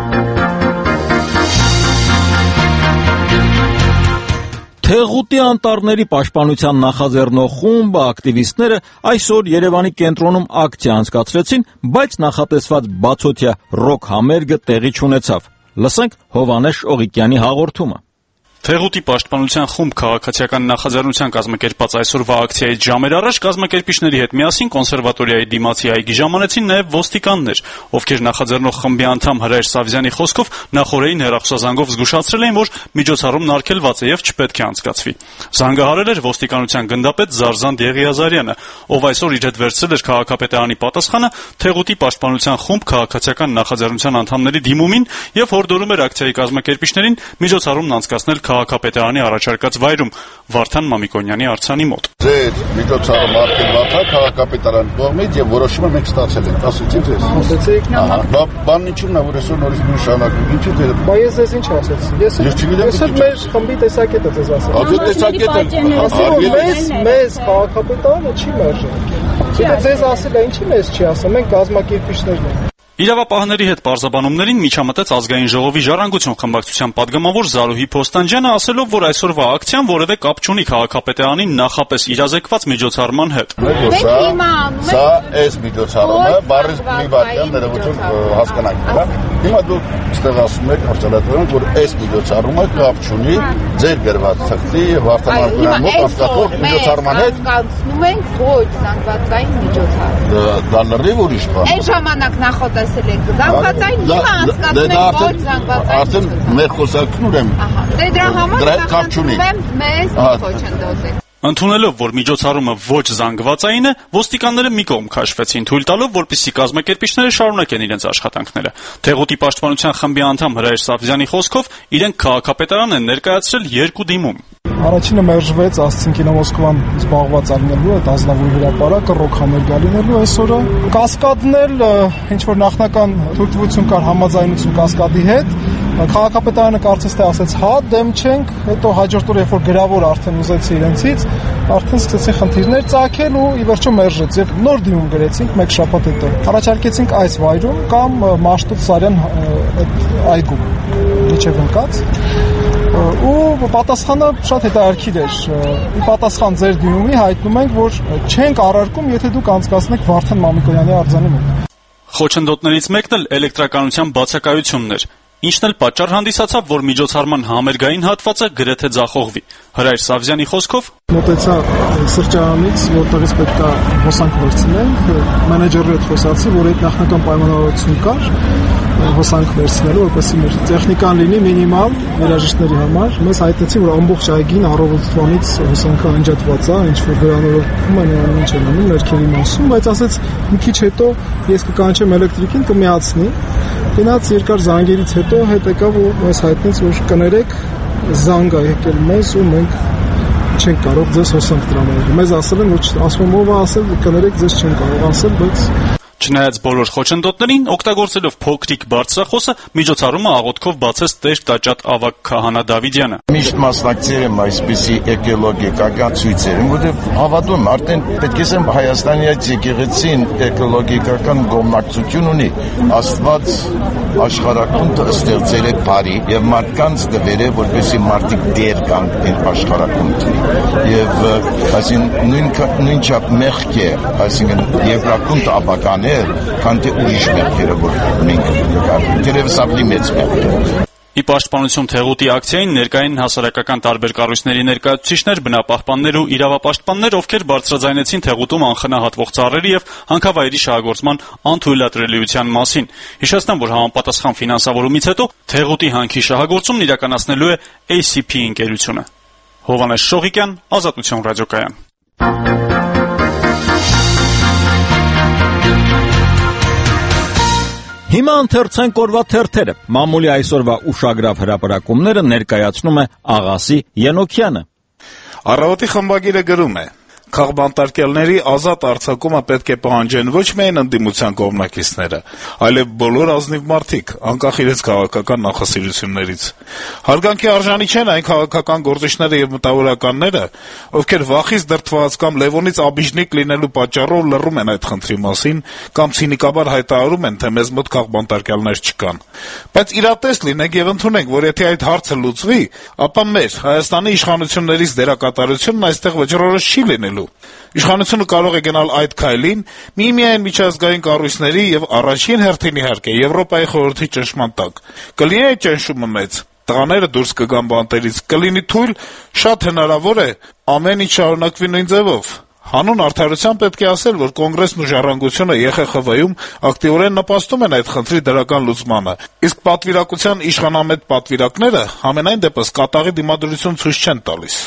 Թեղուտի անտառների պաշտպանության նախաձեռնող խումբը ակտիվիստները այսօր Երևանի կենտրոնում ակցիա անցկացրեցին, բայց նախատեսված բացօթյա ռոք համերգը տեղի չունեցավ։ Լսենք Հովհաննես Օղիկյանի հաղորդումը։ Թեղուտի պաշտպանության խումբ քաղաքացիական նախաձեռնության կազմակերպած այսօրվա ակցիայից ժամեր առաջ կազմակերպիչների հետ միասին կոնսերվատորիայի դիմացի այգի ժամանեցին նաև ոստիկաններ, ովքեր նախաձեռնող խմբի անդամ Հրայր Սավզյանի խոսքով նախորդին հեռախոսազանգով զգուշացրել էին, որ միջոցառումն արգելված է եւ չպետք է անցկացվի։ Զանգահարել էր ոստիկանության գնդապետ Զարզան Դեղիազարյանը, ով այսօր իր հետ վերցրել էր քաղաքապետարանի պատասխանը Թեղուտի պաշտպանության խումբ քաղաքացիական նախաձեռնության անդամների դիմումին եւ հորդորում էր ակցիայի կազմակերպիչներին միջոցառումն անցկացնել քաղաքապետարանի առաջարկած վայրում Վարդան Մամիկոնյանի արձանի մոտ։ Ձեր միջոցառումը արգելված է քաղաքապետարանի կողմից եւ որոշումը մենք ստացել ենք, ասեցի ձեզ։ Ասեցիք։ Ահա, բանն ինչու՞մն է, որ այսօր նորից նշանակում։ Ինչու՞ ձեր։ Բայց ես ես ինչ ասեցի։ Ես չգիտեմ։ Ես մեր խմբի տեսակետը ձեզ ասեցի։ Ահա տեսակետը։ Ասում մեզ քաղաքապետարանը չի մերժել։ Եթե ձեզ ասել է, ինչի մեզ չի ասում, մենք կազմակերպիչներն ենք։ Իրավապահների հետ պարզաբանումներին միջամտեց ազգային ժողովի ժառանգություն խմբակցության падգամավոր Զարուհի Փոստանջյանը, ասելով, որ այսօրվա ակցիան որևէ կապ չունի քաղաքապետարանին նախապես իրազեկված միջոցառման հետ։ Սա այս միջոցառումը բառից մի վարքյան ներողություն հասկանանք, հա։ Հիմա դուք ստեղ ասում եք արտադրական, որ այս միջոցառումը կապ չունի ձեր գրված թղթի Վարդան մոտ անցկացող միջոցառման հետ։ Կանցնում ենք ոչ զանգվածային միջոցառում։ Դա լրիվ ուրիշ բան։ Այն ժամանակ նախատեսել ենք զանգվածային, հիմա անցկացնում ենք ոչ զանգվածային։ Արդեն մեր խոսակն ուրեմն։ Ահա, դե դրա համար կապ չունի։ Մեզ ոչնդոտեք։ Ընդունելով, որ միջոցառումը ոչ զանգվածային է, ոստիկանները մի կողմ քաշվեցին, թույլ տալով, որպեսզի կազմակերպիչները շարունակեն իրենց աշխատանքները։ Թեղուտի պաշտպանության խմբի անդամ Հրայր Սավզյանի խոսքով իրենք քաղաքապետարան են ներկայացրել 2 դիմում։ Առաջինը մերժվեց, ասցին կինոմոսկվան զբաղված ալինելու այդ ազնավուր հրապարակը ռոք համերգ ալինելու այսօրը։ Կասկադնել, ինչ որ նախնական թույլտվություն կար համաձայնություն կասկադի հետ, քաղաքապետարանը կարծես թե ասեց հա, դեմ չենք, հետո հաջորդ օրը երբ որ գրավոր արդեն ուզեցի իրենցից, արդեն սկսեցին խնդիրներ ծագել ու ի վերջո մերժեց եւ նոր դիմում գրեցինք 1 շաբաթ հետո։ Առաջարկեցինք այս վայրում կամ Մաշտոց Սարյան այդ այգում միջև ընկած ու պատասխանը շատ հետաքրքիր էր։ Ի պատասխան ձեր դիմումի հայտնում ենք, որ չենք առարկում, եթե դուք անցկացնեք Վարդան Մամիկոնյանի արձանի մոտ։ Խոչընդոտներից մեկն էլ էլեկտրականության բացակայությունն էր, ինչն էլ պատճառ հանդիսացավ, որ միջոցառման համերգային հատվածը գրեթե ձախողվի։ Հրայր Սավզյանի խոսքով մոտեցա սրճարանից, որտեղից պետք է հոսանք վերցնենք, մենեջերի հետ խոսացի, որ այդ նախնական պայմանավորություն կար հոսանք վերցնելու, որպեսզի մեր տեխնիկան լինի մինիմալ երաժիշտների համար։ Մեզ հայտնեցին, որ ամբողջ այգին առավոտվանից հոսանքը անջատված է, ինչ որ վերանորոգում են ու ինչ են անում ներքևի մասում, բայց ասեց մի քիչ հետո ես կկանչեմ էլեկտրիկին կմիացնի։ Գնաց երկար զանգերից հետո հետ եկավ ու մեզ հայտնեց, որ կներեք զանգ է եկել մեզ ու մենք չենք կարող ձեզ հոսանք տրամադրել։ Մեզ ասել են, որ ասում ով է ասել, կներեք ձեզ չեն կարող ասել, բայց Չնայած բոլոր խոչընդոտներին, օգտագործելով փոքրիկ բարձրախոսը, միջոցառումը աղոթքով բացեց Տեր Տաճատ Ավագ Քահանա Դավիդյանը։ Միշտ մասնակցել եմ այսպիսի էկոլոգիական ցույցերին, որտեղ հավատում արդեն պետք է ասեմ Հայաստանի այդ եկեղեցին էկոլոգիական գոմնակցություն ունի։ Աստված աշխարհակունքը ստեղծել է բարի եւ մարդկանց դեր է, որպեսզի մարդիկ դեր կանգնեն աշխարհակունքի։ Եվ այսին նույնչափ մեղք է, այսինքն երկրակունք ապականել, քան թե ուրիշ մեղքերը, որ մենք ունենք։ Դերևս ավելի մեծ մեղք է։ Ի պաշտպանություն Թեղուտի ակցիային ներկային հասարակական տարբեր կառույցների ներկայացուցիչներ, բնապահպաններ ու իրավապաշտպաններ, ովքեր բարձրաձայնեցին Թեղուտում անխնահատվող ծառերի եւ հանքավայրի շահագործման անթույլատրելիության մասին։ Հիշեցնեմ, որ համապատասխան ֆինանսավորումից հետո Թեղուտի հանքի շահագործումն իրականացնելու է ACP ընկերությունը։ Հովհաննես Շողիկյան, Ազատություն ռադիոկայան։ Հիմա ընթերցենք օրվա թերթերը։ Մամուլի այսօրվա ուշագրավ հրապարակումները ներկայացնում է Աղասի Ենոքյանը։ Առավոտի խմբագիրը գրում է. Քաղբանտարկյալների ազատ արձակումը պետք է պահանջեն ոչ միայն ընդդիմության կողմնակիցները, այլև բոլոր ազնիվ մարդիկ, անկախ իրենց քաղաքական նախասիրություններից։ Հարգանքի արժանի չեն այն քաղաքական գործիչները եւ մտավորականները, ովքեր վախից դրդված կամ Լևոնից աբիժնիկ լինելու պատճառով լռում են այդ խնդրի մասին կամ ցինիկաբար հայտարարում են, թե մեզ մոտ քաղբանտարկյալներ չկան։ Բայց իրատես լինենք եւ ընդունենք, որ եթե այդ հարցը լուծվի, ապա մեր Հայաստանի իշխանություններից դերակատարությունն այստեղ վճռորոշ չի լինելու։ Իշխանությունը կարող է գնալ այդ քայլին միմիայն միջազգային կառույցների եւ առաջին հերթին իհարկե Եվրոպայի խորհրդի ճնշման տակ։ Կլինի այդ ճնշումը մեծ, տղաները դուրս կգան բանտերից, կլինի թույլ, շատ հնարավոր է ամեն ինչ շարունակվի նույն ձևով։ Հանուն արդարության պետք է ասել, որ Կոնգրեսն ու Ժառանգությունը ԵԽԽՎ-ում ակտիվորեն նպաստում են այդ խնդրի դրական լուծմանը, իսկ պատվիրակության իշխանամետ պատվիրակները համենայն դեպս կատաղի դիմադրություն ցույց չեն տալիս։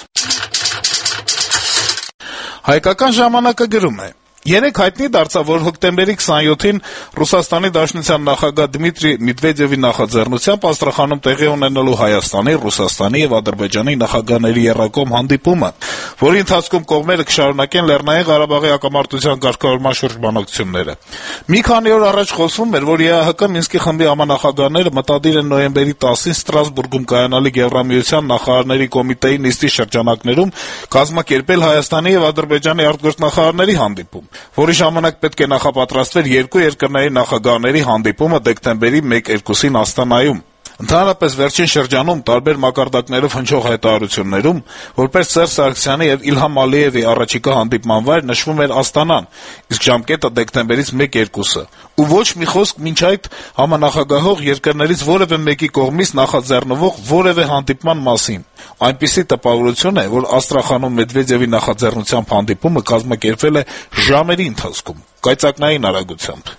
Հայկական ժամանակը գրում է. Երեկ հայտնի դարձավ, որ հոկտեմբերի 27-ին Ռուսաստանի Դաշնության նախագահ Դմիտրի Մեդվեդևի նախաձեռնությամբ Աստրախանում տեղի ունենալու Հայաստանի, Ռուսաստանի եւ Ադրբեջանի նախագահների եռակողմ հանդիպումը, որի ընթացքում կողմերը կշարունակեն Լեռնային Ղարաբաղի ակամարտության կարգավորման շուրջ բանակցությունները։ Մի քանի օր առաջ խոսվում էր, որ ԵԱՀԿ Մինսկի խմբի համանախագահները մտադիր են նոյեմբերի 10-ին Ստրասբուրգում կայանալիք Եվրամիության նախարարների կոմիտեի նիստի շրջանակներում կազմակերպել Հայաստանի եւ Ադրբեջանի արտգործնախարարների հանդիպում, որի ժամանակ պետք է նախապատրաստվեր երկու երկրների նախագահների հանդիպումը դեկտեմբերի 1-2-ին Աստանայում։ Ընդհանրապես վերջին շրջանում տարբեր մակարդակներով հնչող հայտարարություններում, որպես Սերժ Սարգսյանի եւ Իլհամ Ալիևի առաջիկա հանդիպման վայր նշվում էր Աստանան, իսկ ժամկետը դեկտեմբերից 1-2-ը։ Ու ոչ մի խոսք մինչ այդ համանախագահող երկրներից որևէ մեկի կողմից նախաձեռնվող որևէ հանդիպման մասին։ Այնպիսի տպավորություն է, որ Աստրախանում Մեդվեդևի նախաձեռնությամբ հանդիպումը կազմակերպվել է ժամերի ընթացքում, կայծակնային արագությամբ։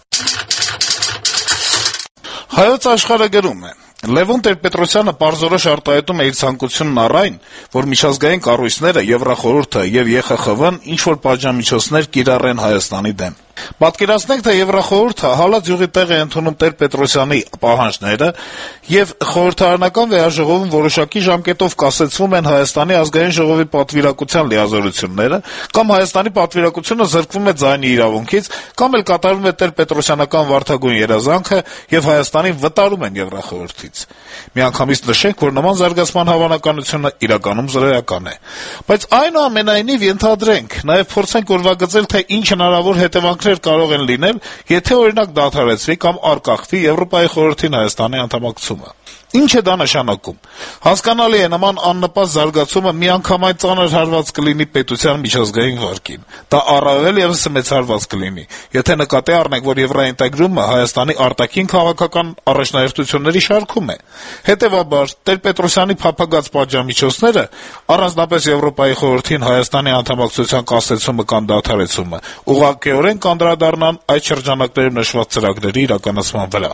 Հայոց աշխարհը գրում է. Լևոն Տեր-Պետրոսյանը պարզորոշ արտահայտում է իր ցանկությունն առ այն, որ միջազգային կառույցները, Եվրախորհուրդը եւ ԵԽԽՎ-ն ինչ-որ պատժամիջոցներ կիրառեն Հայաստանի դեմ։ Պատկերացնենք, թե Եվրախորհուրդը հալած յուղի տեղ է ընդունում Տեր-Պետրոսյանի պահանջները եւ խորհրդարանական վեաժողովում որոշակի ժամկետով կասեցվում են Հայաստանի ազգային ժողովի պատվիրակության լիազորությունները, կամ Հայաստանի պատվիրակությունը զրկվում է ձայնի իրավունքից, կամ էլ կատարվում է Տեր-Պետրոսյանական վարդագույն երազանքը եւ Հայաստանին վտարում են Եվրախորհրդից։ Միանգամից նշենք, որ նման զարգացման հավանականությունը իրականում զրոյական է։ Բայց այնուամենայնիվ ենթադրենք, նաեւ փորձենք ուրվագծել, թե ինչ հնարավոր հետևանքներ կարող են լինել, եթե օրինակ դադարեցվի կամ արկախվի Եվրոպայի խորհրդին Հայաստանի անդամակցումը։ Ինչ է դա նշանակում։ Հասկանալի է, նման աննպաստ զարգացումը միանգամայն ծանր հարված կլինի պետության միջազգային վարկին։ Դա առավել եւս մեծ հարված կլինի, եթե նկատի առնենք, որ եվրոինտեգրումը Հայաստանի արտաքին քաղաքական առաջնահերթությունների շարքում է։ Հետևաբար, Տեր-Պետրոսյանի փափագած պատժամիջոցները, առանձնապես Եվրոպայի խորհրդին Հայաստանի անդամակցության կասեցումը կամ դադարեցումը, ուղղակիորեն կանդրադառնան այդ շրջանակներում նշված ծրագրերի իրականացման վրա։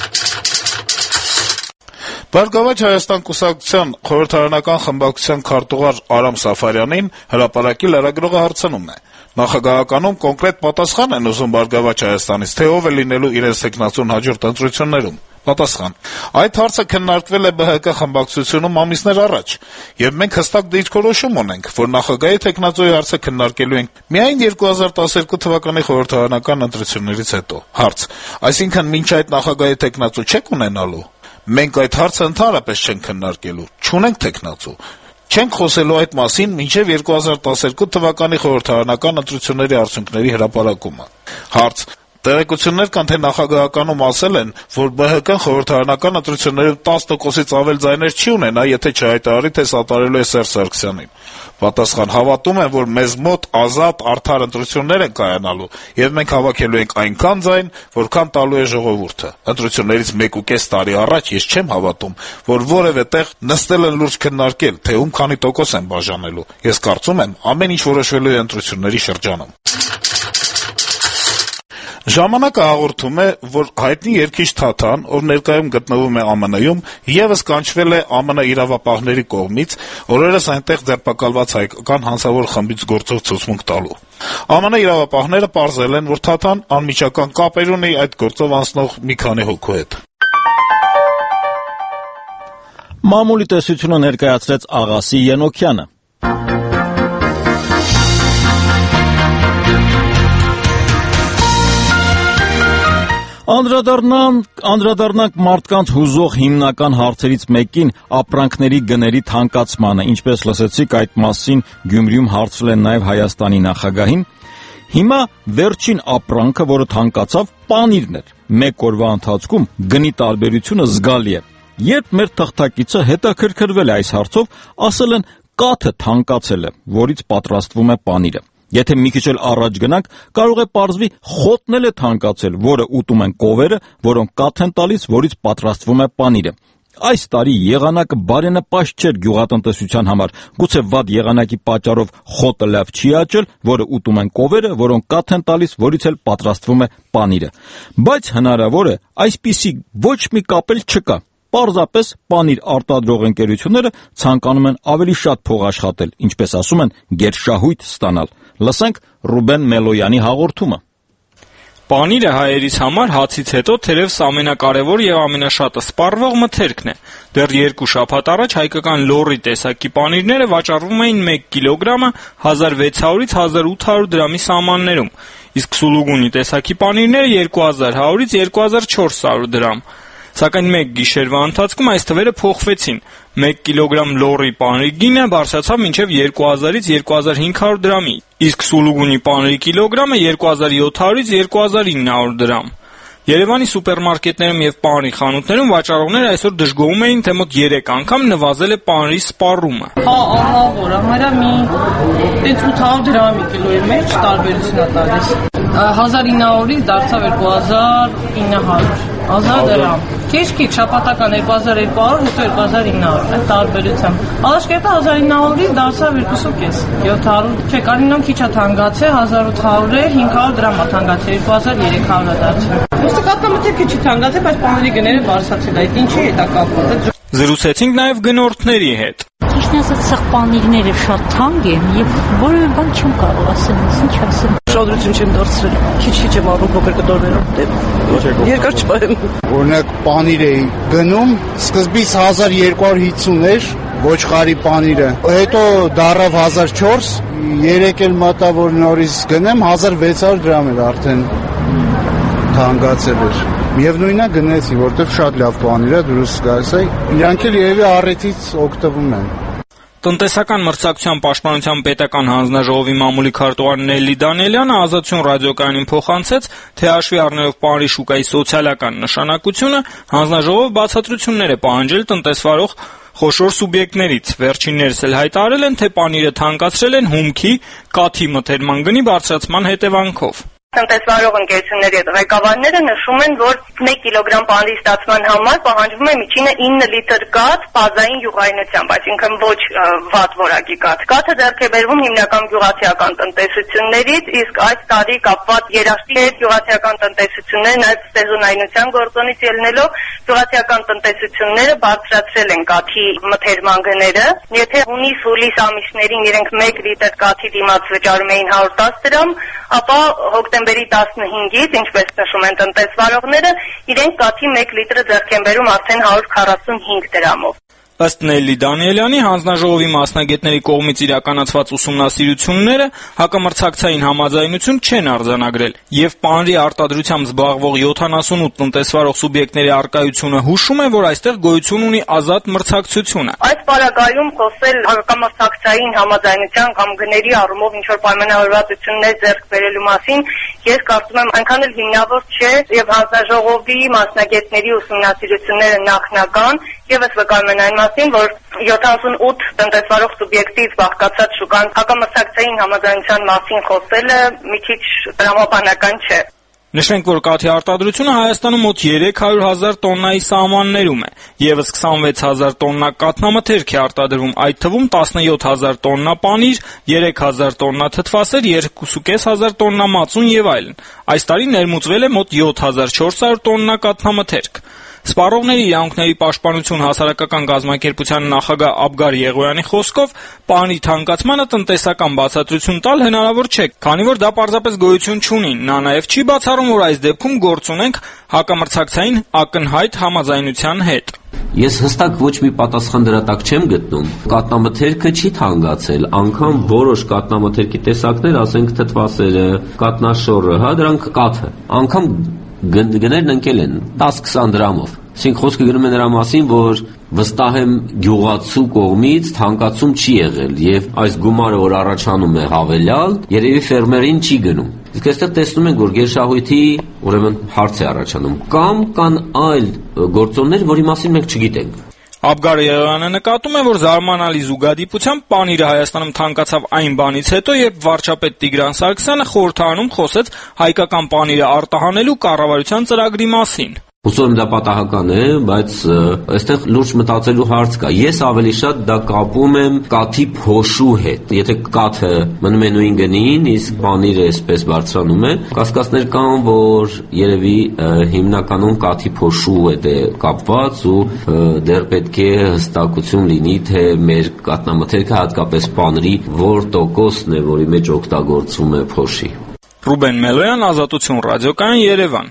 Բարգավաճ Հայաստան կուսակցության խորհրդարանական խմբակցության քարտուղար Արամ Սաֆարյանին հրապարակի լրագրողը հարցնում է. նախագահականում կոնկրետ պատասխան են ուզում Բարգավաճ Հայաստանից, թե ով է լինելու իրենց տեխնացուն հաջորդ ընտրություններում։ Պատասխան. այդ հարցը քննարկվել է ԲՀԿ խմբակցությունում ամիսներ առաջ, եւ մենք հստակ դիրքորոշում ունենք, որ նախագահի տեխնացուի հարցը քննարկելու ենք միայն 2012 թվականի խորհրդարանական ընտրություններից հետո։ Հարց. այսինքն մինչ այդ նախագահի տեխնացու չեք ունենալու։ Մենք այդ հարցը ընդհանրապես չենք քննարկելու, չունենք տեխնացու։ Չենք խոսելու այդ մասին մինչև 2012 թվականի խորհրդարանական ընտրությունների արդյունքների հրապարակումը։ Հարց. Տեղեկություններ կան, թե նախագահականում ասել են, որ ԲՀԿ-ն խորհրդարանական ընտրություններում 10%-ից ավել ձայներ չի ունենա, եթե չհայտարարի, թե սատարելու է Սերժ Սարգսյանին։ Պատասխան. հավատում եմ, որ մեզ մոտ ազատ, արդար ընտրություններ են կայանալու, եւ մենք հավաքելու ենք այնքան ձայն, որքան տալու է ժողովուրդը։ Ընտրություններից 1.5 տարի առաջ ես չեմ հավատում, որ որևէ տեղ նստել են լուրջ քննարկել, թե ում քանի տոկոս են բաժանելու։ Ես կարծում եմ, ամեն ինչ որոշվելու է ընտրությունների շրջանում։ Ժամանակը հաղորդում է, որ հայտնի երգիչ Թաթան, ով ներկայում գտնվում է ԱՄՆ-ում, եւս կանչվել է ԱՄՆ իրավապահների կողմից, օրերս այնտեղ ձերբակալված հայկական հանցավոր խմբից գործող ցուցմունք տալու։ ԱՄՆ իրավապահները պարզել են, որ Թաթան անմիջական կապեր ունի այդ գործով անցնող մի քանի հոգու հետ։ Մամուլի տեսությունը ներկայացրեց Աղասի Ենոքյանը։ Անդրադառնանք մարդկանց հուզող հիմնական հարցերից մեկին ապրանքների գների թանկացմանը, ինչպես լսեցիք այդ մասին Գյումրիում հարցրել են նաև Հայաստանի նախագահին։ Հիմա վերջին ապրանքը, որը թանկացավ, պանիրն էր։ Մեկ օրվա ընթացքում գնի տարբերությունը զգալի է։ Երբ մեր թղթակիցը հետաքրքրվել է այս հարցով, ասել են կաթը թանկացել է, որից պատրաստվում է պանիրը։ Եթե մի քիչ էլ առաջ գնանք, կարող է պարզվի խոտն էլ է թանկացել, որը ուտում են կովերը, որոնք կաթ են տալիս, որից պատրաստվում է պանիրը։ Այս տարի եղանակը բարենպաստ չէր գյուղատնտեսության համար, գուցե վատ եղանակի պատճառով խոտը լավ չի աճել, որը ուտում են կովերը, որոնք կաթ են տալիս, որից էլ պատրաստվում է պանիրը։ Բայց հնարավոր է այսպիսի ոչ մի կապ էլ չկա։ Պարզապես պանիր արտադրող ընկերությունները ցանկանում են ավելի շատ փող աշխատել, ինչպես ասում են, գերշահույթ ստանալ։ Լսենք Ռուբեն Մելոյանի հաղորդումը։ Պանիրը հայերիս համար հացից հետո թերևս ամենակարևոր եւ ամենաշատը սպառվող մթերքն է։ Դեռ 2 շաբաթ առաջ հայկական լոռի տեսակի պանիրները վաճառվում էին 1 կիլոգրամը 1600-ից 1800 դրամի սահմաններում, իսկ սուլուգունի տեսակի պանիրները 2100-ից 2400 դրամ։ Սակայն մեկ գիշերվա ընթացքում այս թվերը փոխվեցին։ 1 կիլոգրամ լոռի պանիրի գինը բարձրացավ մինչև 2000-ից 2500 դրամի, իսկ սուլուգունի պանիրի կիլոգրամը 2700-ից 2900 դրամ։ Երևանի սուպերմարկետներում եւ պանիրի խանութներում վաճառողները այսօր դժգոհում էին, թե մոտ 3 անգամ նվազել է պանիրի սպառումը։ Ահավոր, համարյա մի 800 դրամի կիլոյի մեջ տարբերություն է տալիս։ 1900-ից դարձավ 2900, 1000 դրամ։ Քիչ շաբաթական 2200, հետո 2900, այդ տարբերությամբ։ Ալաշկերտը 1900-ից դարձավ 2.5, 700, չէ, Կարինոն քիչ է թանկացել, 1800 է, 500 դրամ է թանկացել, 2300 է դարձել։ Ըստ կաթնամթերքը չի թանկացել, բայց պանիրի գները բարձրացել, այդ ինչի հետ է կապված։ Զրուցեցինք նաև գնորդների հետ։ Ճիշտն ասած, սա պանիրները շատ թանկ են եւ որևէ բան չեմ կարող ասել, ինչ ասեմ։ Շոդրություն չեմ դարձրել, քիչ եմ առնում փոքր կտորներով։ Երկար չպայեմ։ Օրինակ պանիր էի գնում, սկզբից 1250 էր ոչխարի պանիրը, հետո դառավ 1004, երեք էլ մտա որ նորից գնեմ 1600 դրամ էր արդեն թանկացել էր։ Միևնույնն է գնեցի, որտեղ շատ լավ պանիր է, դուրս գալիս է, իրանք էլ երևի առիթից օգտվում են։ Տնտեսական մրցակցության պաշտպանության պետական հանձնաժողովի մամուլի քարտուղար Նելլի Դանիելյանը Ազատություն ռադիոկայանին փոխանցեց, թե հաշվի առնելով պանիրի շուկայի սոցիալական նշանակությունը, հանձնաժողովը բացատրություններ է պահանջել տնտեսվարող խոշոր սուբյեկտներից։ Վերջիններս էլ հայտարարել են, թե պանիրը թանկացրել են հումքի, կաթի մթերման գնի բարձրացման հետևանքով։ Տնտեսվարող ընկերությունների ղեկավարները նշում են, որ 1 կիլոգրամ պանիրի ստացման համար պահանջվում է միջինը 9 լիտր կաթ բազային յուղայնությամբ, այսինքն ոչ վատ որակի կաթ։ Կաթը ձեռք է բերվում հիմնական գյուղացիական տնտեսություններից, իսկ այս տարի կապված երաշտի հետ գյուղացիական տնտեսությունները նաև սեզոնայնության գործոնից ելնելով գյուղացիական տնտեսությունները բարձրացրել են կաթի մթերման գները։ Եթե հունիս-հուլիս ամիսներին իրենք 1 լիտր կաթի դիմաց վճարում էին 110 դրամ, ապա հոկտեմբերի 15-ից, ինչպես նշում են տնտեսվարողները, իրենք կաթի 1 լիտրը ձեռք են բերում արդեն 145 դրամով։ Ըստ Նելլի Դանիելյանի, հանձնաժողովի մասնագետների կողմից իրականացված ուսումնասիրությունները հակամրցակցային համաձայնություն չեն արձանագրել, եւ պանրի արտադրությամբ զբաղվող 78 տնտեսվարող սուբյեկտների առկայությունը հուշում է, որ այստեղ գոյություն ունի ազատ մրցակցությունը։ Այս պարագայում խոսել հակամրցակցային համաձայնության կամ գների առումով ինչ-որ պայմանավորվածություններ ձեռք բերելու մասին, ես կարծում եմ այնքան էլ հիմնավոր չէ, եւ հանձնաժողովի մասնագետների ուսումնասիրությունները նախնական Եվս վկայում են այն մասին, որ 78 տնտեսվարող սուբյեկտից բաղկացած շուկան հակամրցակցային համաձայնության մասին խոսելը մի քիչ տրամաբանական չէ։ Նշենք, որ կաթի արտադրությունը Հայաստանում մոտ 300,000 տոննայի սահմաններում է, եւս 26,000 տոննա կաթնամթերք է արտադրվում, այդ թվում 17,000 տոննա պանիր, 3,000 տոննա թթվասեր, 2,500 տոննա մածուն եւ այլն։ Այս տարի ներմուծվել է մոտ 7,400 տոննա կաթնամթերք։ Սպառողների իրավունքների պաշտպանություն հասարակական կազմակերպության նախագահ Աբգար Եղոյանի խոսքով պանրի թանկացմանը տնտեսական բացատրություն տալ հնարավոր չէ, քանի որ դա պարզապես գոյություն չունի։ Նա նաև չի բացառում, որ այս դեպքում գործ ունենք հակամրցակցային ակնհայտ համաձայնության հետ։ Ես հստակ ոչ մի պատասխան դրա տակ չեմ գտնում։ Կատնամթերքը չի թանկացել, անգամ որոշ կատնամթերքի տեսակներ, ասենք թթվասերը, կատնաշորը, դրանք կաթը, անգամ գներն ընկել են 10-20 դրամով։ Այսինքն խոսքը գնում է նրա մասին, որ վստահ եմ գյուղացու կողմից թանկացում չի եղել եւ այս գումարը, որ առաջանում է հավելյալ, երևի ֆերմերին չի գնում։ Իսկ այստեղ տեսնում ենք, որ գերշահույթի ուրեմն հարց է առաջանում, կամ կան այլ գործոններ, որի մասին մենք չգիտենք։ Աբգար Եղոյանը նկատում է, որ զարմանալի զուգադիպությամբ պանիրը Հայաստանում թանկացավ այն բանից հետո, երբ վարչապետ Տիգրան Սարգսյանը խորհրդարանում խոսեց հայկական պանիրը արտահանելու կառավարության ծրագրի մասին։ Հուսով եմ դա պատահական է, բայց այստեղ լուրջ մտածելու հարց կա։ Ես ավելի շատ դա կապում եմ կաթի փոշու հետ։ Եթե կաթը մնում է նույն գնին, իսկ պանիրը այսպես բարձրանում է, կասկածներ կան, որ երևի հիմնականում կաթի փոշու հետ է կապված ու դեռ պետք է հստակություն լինի, թե մեր կաթնամթերքը հատկապես պանրի որ տոկոսն է, որի մեջ օգտագործվում է փոշի։ Ռուբեն Մելոյան, Ազատություն ռադիոկայան, Երևան։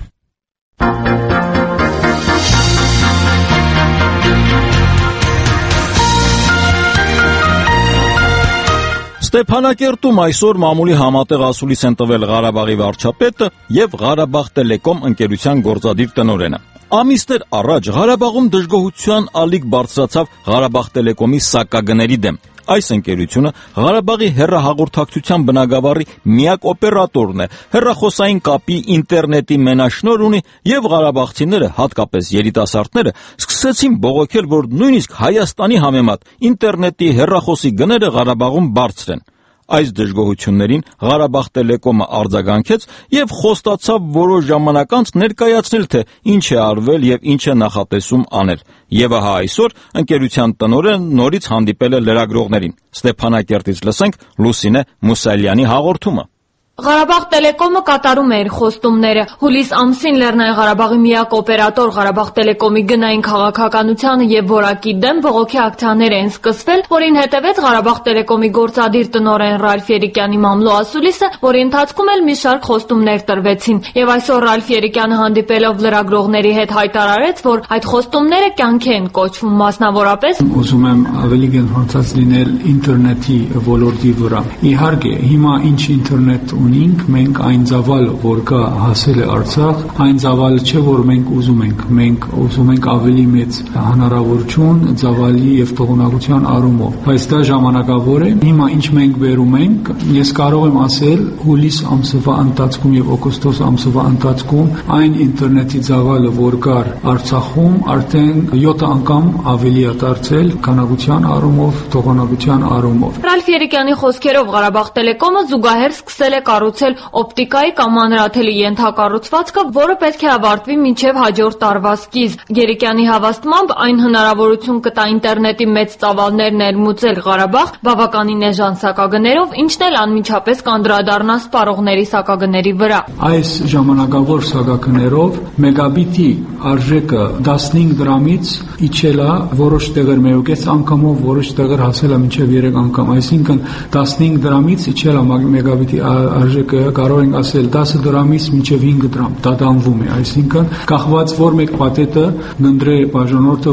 Ստեփանակերտում այսօր մամուլի համատեղ ասուլիս են տվել Ղարաբաղի վարչապետը եւ Ղարաբաղ Տելեկոմ ընկերության գործադիր տնօրենը։ Ամիսներ առաջ Ղարաբաղում դժգոհության ալիք բարձրացավ Ղարաբաղ Տելեկոմի սակագների դեմ։ Այս ընկերությունը Ղարաբաղի հեռահաղորդակցության բնագավառի միակ օպերատորն է, հեռախոսային կապի ինտերնետի մենաշնորհ ունի եւ ղարաբաղցիները, հատկապես երիտասարդները, սկսեցին բողոքել, որ նույնիսկ Հայաստանի համեմատ ինտերնետի հեռախոսի գները Ղարաբաղում բարձր են։ Այս դժգոհություններին Ղարաբաղ Տելեկոմը արձագանքեց եւ խոստացավ որոշ ժամանակ անց ներկայացնել, թե ինչ է արվել եւ ինչ է նախատեսում անել։ Եվ ահա այսօր ընկերության տնօրենը նորից հանդիպել է լրագրողներին։ Ստեփանակերտից լսենք Լուսինե Մուսալյանի հաղորդումը։ Ղարաբաղ Տելեկոմը կատարում է իր խոստումները։ Հուլիս ամսին Լեռնային Ղարաբաղի միակ օպերատոր Ղարաբաղ Տելեկոմի գնային քաղաքականությանը եւ որակի դեմ բողոքի ակցիաներ են սկսվել, որին հետևեց Ղարաբաղ Տելեկոմի գործադիր տնօրեն Ռալֆ Երիկյանի մամլո ասուլիսը, որի ընթացքում էլ մի շարք խոստումներ տրվեցին։ Եվ այսօր Ռալֆ Երիկյանը հանդիպելով լրագրողների հետ հայտարարեց, որ այդ խոստումները կյանքի են կոչվում, մասնավորապես ուզում եմ ավելի գնահատած լինել ինտերնետի ոլորտի վրա։ Իհարկե, հիմա ինչ ինտերնետ ունենք, մենք այն ծավալը, որ կա հասել է Արցախ, այն ծավալը չէ, որ մենք ուզում ենք։ Մենք ուզում ենք ավելի մեծ հնարավորություն ծավալի եւ տողունակության առումով, բայց դա ժամանակավոր է։ Հիմա ինչ մենք վերում ենք, ես կարող եմ ասել հուլիս ամսվա ընթացքում եւ օգոստոս ամսվա ընթացքում այն ինտերնետի ծավալը, որ կար Արցախում, արդեն 7 անգամ ավելի է դարձել քանակության առումով, տողունակության առումով։ Ռալֆ Երիկյանի խոսքերով Ղարաբաղ Տելեկոմը զուգահեռ սկսել է կառուցել օպտիկայի կամ մանրաթելի ենթակառուցվածքը, որը պետք է ավարտվի մինչև հաջորդ տարվա սկիզբ։ Երիկյանի հավաստմամբ այն հնարավորություն կտա ինտերնետի մեծ ծավալներ ներմուծել Ղարաբաղ բավականին էժան սակագներով, ինչն էլ անմիջապես կանդրադառնա սպառողների սակագների վրա։ Այս ժամանակավոր սակագներով մեգաբիտի արժեքը 15 դրամից իջել է որոշ տեղեր մեկուկես անգամով, որոշ տեղեր հասել է մինչև 3 անգամ, այսինքն 15 դրամից իջել է մեգաբիտի արժեքը, կարող ենք ասել 10 դրամից մինչև 5 դրամ, դա դանվում է, այսինքն կախված որ մեկ պատետը գնդրե բաժանորդը։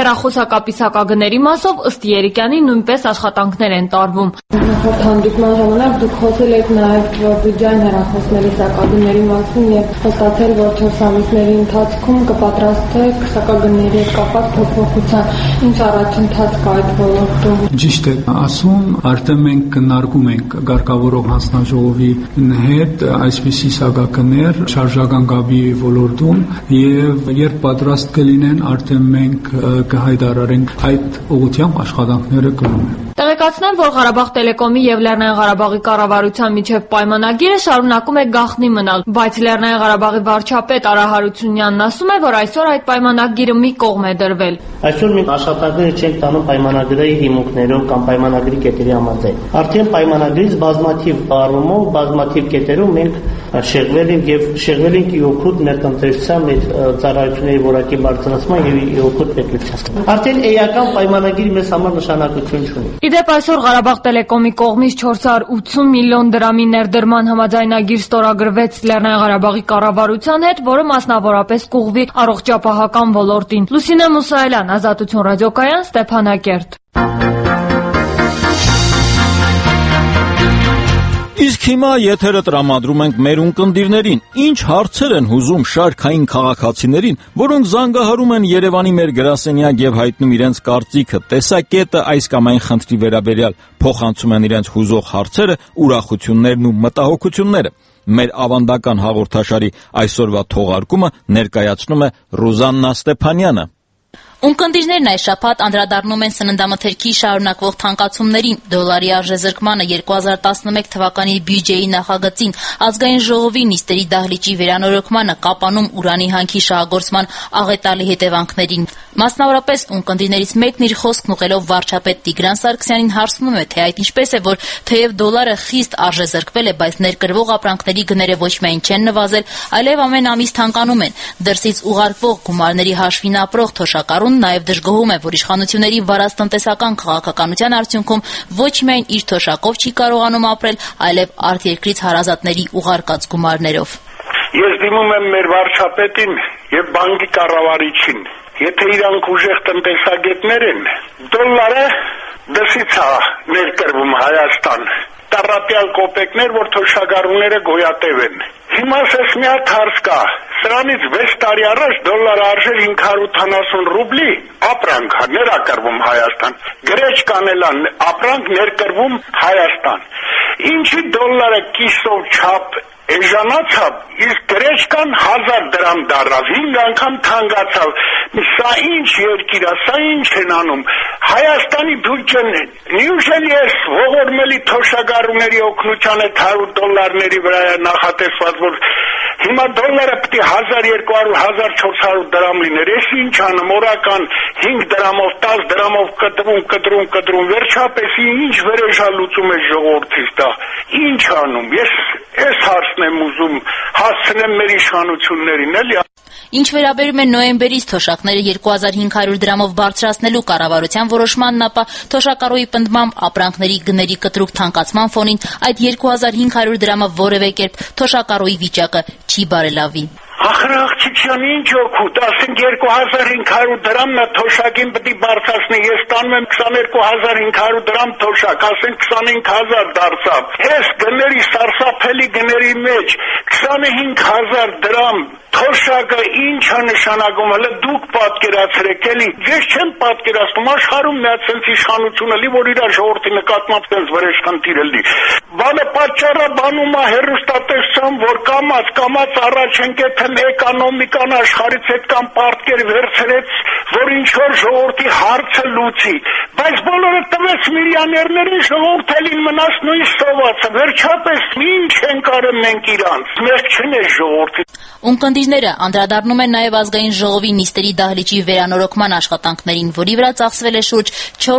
Հեռախոսակապի սակագների մասով ըստ Երիկյանի նույնպես աշխատանքներ են տարվում։ Հանդիպման ժամանակ դուք խոսել եք նաև բյուջեային հեռախոսների սակագների մասին եւ հստակել, որ 4 ամիսների ընթացքում կպատրաստեք սակագների հետ կապված փոփոխության։ Ինչ առաջընթաց կա այդ ոլորտում։ Ճիշտ է ասում, արդեն մենք քննարկում ենք ղեկավարող հանձնաժողովի հետ այսպիսի սակագներ շարժական կապի ոլորտում եւ երբ պատրաստ կլինեն, արդեն մենք կհայտարարենք այդ ուղղությամբ աշխատանքները կլինեն։ Տեղեկացնեմ, որ Ղարաբաղ Տելեկոմի եւ Լեռնային Ղարաբաղի կառավարության միջև պայմանագիրը շարունակում է գաղտնի մնալ, բայց Լեռնային Ղարաբաղի վարչապետ Արա Հարությունյանն ասում է, որ այսօր այդ պայմանագիրը մի կողմ է դրվել։ Այսօր մենք աշխատանքները չենք տանում պայմանագրի հիմունքներով կամ պայմանագրի կետերի համաձայն։ Արդեն պայմանագրից բազմաթիվ առումով, բազմաթիվ կետերով մենք շեղվել ենք եւ շեղվել ենք իօքուտ ներկայացության մեր ծառայությունների որակի բարձրացման եւ իօքուտ պետության։ Արդեն էական պայմանագիրը մեզ համար նշանակություն չունի։ Իդեպ այսօր Ղարաբաղ Տելեկոմի կողմից 480 միլիոն դրամի ներդրման համաձայնագիր ստորագրվեց Լեռնային Ղարաբաղի կառավարության հետ, որը մասնավորապես կուղղվի առողջապահական ոլորտին։ Լուսինե Մուսայելյան, Ազատություն ռադիոկայան, Ստեփանակերտ։ Իսկ հիմա եթերը տրամադրում ենք մեր ունկնդիրներին, ինչ հարցեր են հուզում շարքային քաղաքացիներին, որոնք զանգահարում են Երևանի մեր գրասենյակ եւ հայտնում իրենց կարծիքը, տեսակետը այս կամ այն խնդրի վերաբերյալ, փոխանցում են իրենց հուզող հարցերը, ուրախություններն ու մտահոգությունները։ Մեր ավանդական հաղորդաշարի այսօրվա թողարկումը ներկայացնում է Ռուզաննա Ստեփանյանը։ Ունկնդիրներն այս շաբաթ անդրադառնում են սննդամթերքի շարունակվող թանկացումներին, դոլարի արժեզրկմանը, 2011 թվականի բյուջեի նախագծին, ազգային ժողովի նիստերի դահլիճի վերանորոգմանը, Կապանում ուրանի հանքի շահագործման աղետալի հետևանքներին։ Մասնավորապես ունկնդիրներից մեկն իր խոսքն ուղղելով վարչապետ Տիգրան Սարգսյանին հարցնում է, թե այդ ինչպես է, որ թեև դոլարը խիստ արժեզրկվել է, բայց ներկրվող ապրանքների գները ոչ միայն չեն նվազել, այլև ամեն ամիս թանկանում են։ Դրսից ուղարկվող գումարների հաշվին ապրող թոշակառուն նաև դժգոհում է, որ իշխանությունների վարած տնտեսական քաղաքականության արդյունքում ոչ միայն իր թոշակով չի կարողանում ապրել, այլև արտերկրից հարազատների ուղարկած գումարներով։ Ես դիմում եմ մեր վարչապետին եւ բանկի կառավարիչին, եթե իրանք ուժեղ տնտեսագետներ են, դոլարը դրսից է ներկրվում Հայաստան, տառապյալ կոպեկներ, որ թոշակառուները գոյատև են։ Հիմա ասես մի հատ հարց կա, սրանից 6 տարի առաջ դոլարը արժեր 580 ռուբլի, ապրանք ներակրվում Հայաստան, գրեչկան էլ ապրանք ներկրվում Հայաստան։ Ինչի դոլարը կիսով չափ էժանացավ, իսկ գրեչկան 1000 դրամ դառավ, 5 անգամ թանկացավ։ Սա ինչ երկիր է, սա ինչ են անում։ Հայաստանի բյուջեն նույնիսկ ես ողորմելի թոշակառուների օգնության հետ $100 վրա է նախատեսված, որ հիմա դոլարը պետք է 1200-1400 դրամ լիներ։ Ես ինչ անեմ, օրական 5 դրամով, 10 դրամով կտրում, վերջապես ինչ վերեժալուծում է ժողովրդից դա։ Ինչ անում։ Ես հարցն եմ ուզում հասցնեմ մեր իշխանություններին, էլի։ Ինչ վերաբերում է նոյեմբերից թոշակները 2500 դրամով բարձրացնելու կառավարության որոշմանն, ապա թոշակառուի պնդմամբ ապրանքների գների կտրուկ թանկացման ֆոնին այդ 2500 դրամը որևէ կերպ թոշակառուի վիճակը չի բարելավի։ Ախր աղջիկյան ինչ օգուտ, ասենք 2500 դրամն է թոշակին պետք է բարձրացնի, ես տանում եմ 22500 դրամ թոշակ, ասենք 25000 դարձավ։ Ես գների սարսափելի գների մեջ 25000 դրամ թոշակը ինչ է նշանակում, հələ դուք պատկերացրեք էլի։ Ես չեմ պատկերացնում, աշխարհում մի հատ sense իշխանություն էլի, որ իր ժողովրդի նկատմամբ sense վրեժխնդիր էլի։ Բանը պատճառը բանում է հերոստատեսության, որ կամած առաջ ընկեթեն էկոնոմիկան աշխարհից հետ կամ պարտքեր վերցրեց, որ ինչ որ ժողովրդի հարցը լուծի։ Բայց բոլորը տվեց միլիոներներին, ժողովրդին մնաց նույն սովածը։ Վերջապես ինչ են կարում մենք իրանց։ Մեր չնե ժողովրդի։ Ունկնդիրները անդրադառնում են նաև ազգային ժողովի նիստերի դահլիճի վերանորոգման աշխատանքներին, որի վրա ծախսվել է շուրջ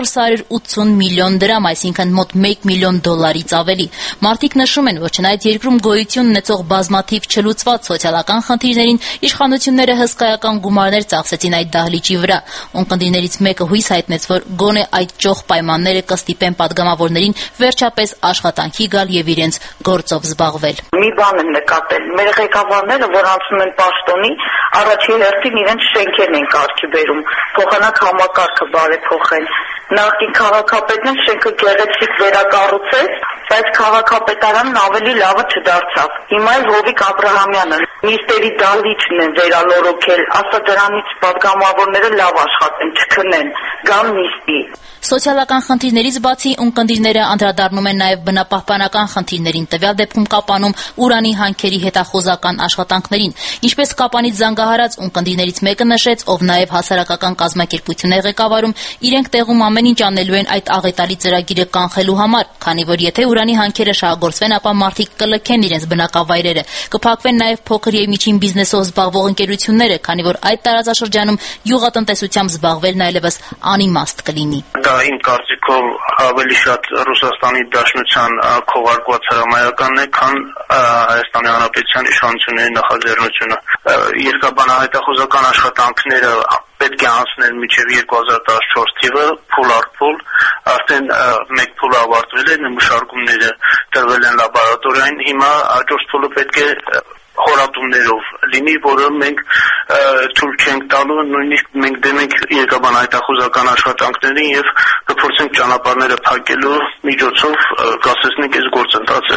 480 միլիոն դրամ, այսինքն մոտ $1 միլիոն ավելի։ Մարդիկ նշում են, որ չնայած երկրում գոյություն ունեցող բազմաթիվ չլուծված սոցիալական խնդիրներին, իշխանությունները հսկայական գումարներ ծախսեցին այդ դահլիճի վրա։ Ունկնդիրներից մեկը հույս հայտնեց, որ գոնե այդ ճոխ պայմանները կստիպեն падգամավորներին վերջապես աշխատանքի գալ եւ իրենց գործով զբաղվել։ Մի բան եմ նկատել, մեր ղեկավարները, որ անցնում են պաշտոնի, առաջի հերթին իրենց շենքերն են կարգի բերում, փոխանակ համակարգը բարեփոխեն։ Նախկին քաղաքապետն էլ շենքը գեղեցիկ վերակառուցեց, բայց քաղաքապետարանն ավելի լավը չդարձավ։ Հիմա էլ Հովիկ Աբրահամյանը նիստերի դահլիճն են վերալորոքել, ասա դրանից падգամավորները լավ աշխատեն, չքնեն, գան նիստի։ Սոցիալական խնդիրներից բացի ունկնդիրները անդրադառնում են նաև բնապահպանական խնդիրներին, տվյալ դեպքում Կապանում ուրանի հանքերի հետախուզական աշխատանքներին։ Ինչպես Կապանից զանգահարած ունկնդիրներից մեկը նշեց, ով նաև հասարակական կազմակերպություն է ղեկավարում, իրենք տեղում ամեն ինչ անելու են այդ աղետալի ծրագիրը կանխելու համար, քանի որ եթե ուրանի հանքերը շահագործվեն, ապա մարդիկ կլքեն իրենց բնակավայրերը, կփակվեն նաև փոքր եւ միջին բիզնեսով զբաղվող ընկերությունները, քանի որ այդ տարածաշրջանում գյուղատնտեսությամբ զբաղվելն այլևս անիմաստ կլինի։ Իմ կարծիքով ավելի շատ Ռուսաստանի Դաշնության քողարկված հրամայականն է, քան Հայաստանի Հանրապետության իշխանությունների նախաձեռնությունը։ Երկաբանահայտախուզական աշխատանքները պետք է անցնել մինչև 2014 թիվը փուլ առ փուլ, արդեն մեկ փուլը ավարտվել է, նմուշարկումները տրվել են լաբորատորիային, հիմա հաջորդ փուլը պետք է խորատումներով լինի, որը մենք թույլ չենք տալու, նույնիսկ մենք դեմ ենք երկաբանահայտախուզական աշխատանքներին եւ կփորձենք ճանապարհները փակելու միջոցով կասեցնենք այս գործընթացը։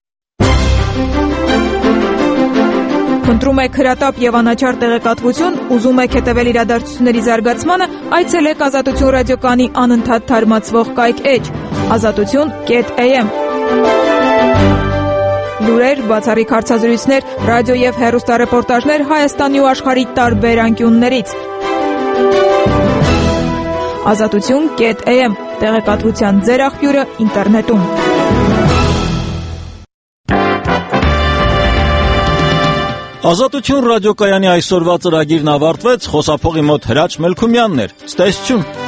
Խնդրում եք հրատապ եւ անաչառ տեղեկատվություն, ուզում եք հետեւել իրադարձությունների զարգացմանը, այցելեք Ազատություն ռադիոկայանի անընդհատ թարմացվող կայք էջ azatutun.am։ Լուրեր, բացառիկ հարցազրույցներ, ռադիո եւ հեռուստառեպորտաժներ Հայաստանի ու աշխարհի տարբեր անկյուններից։ Azatutun.am տեղեկատվության ձեր աղբյուրը ինտերնետում։ Ազատություն ռադիոկայանի այսօրվա ծրագիրն ավարտվեց, խոսափողի մոտ Հրաչ Մելքումյանն էր։ Ստեսություն։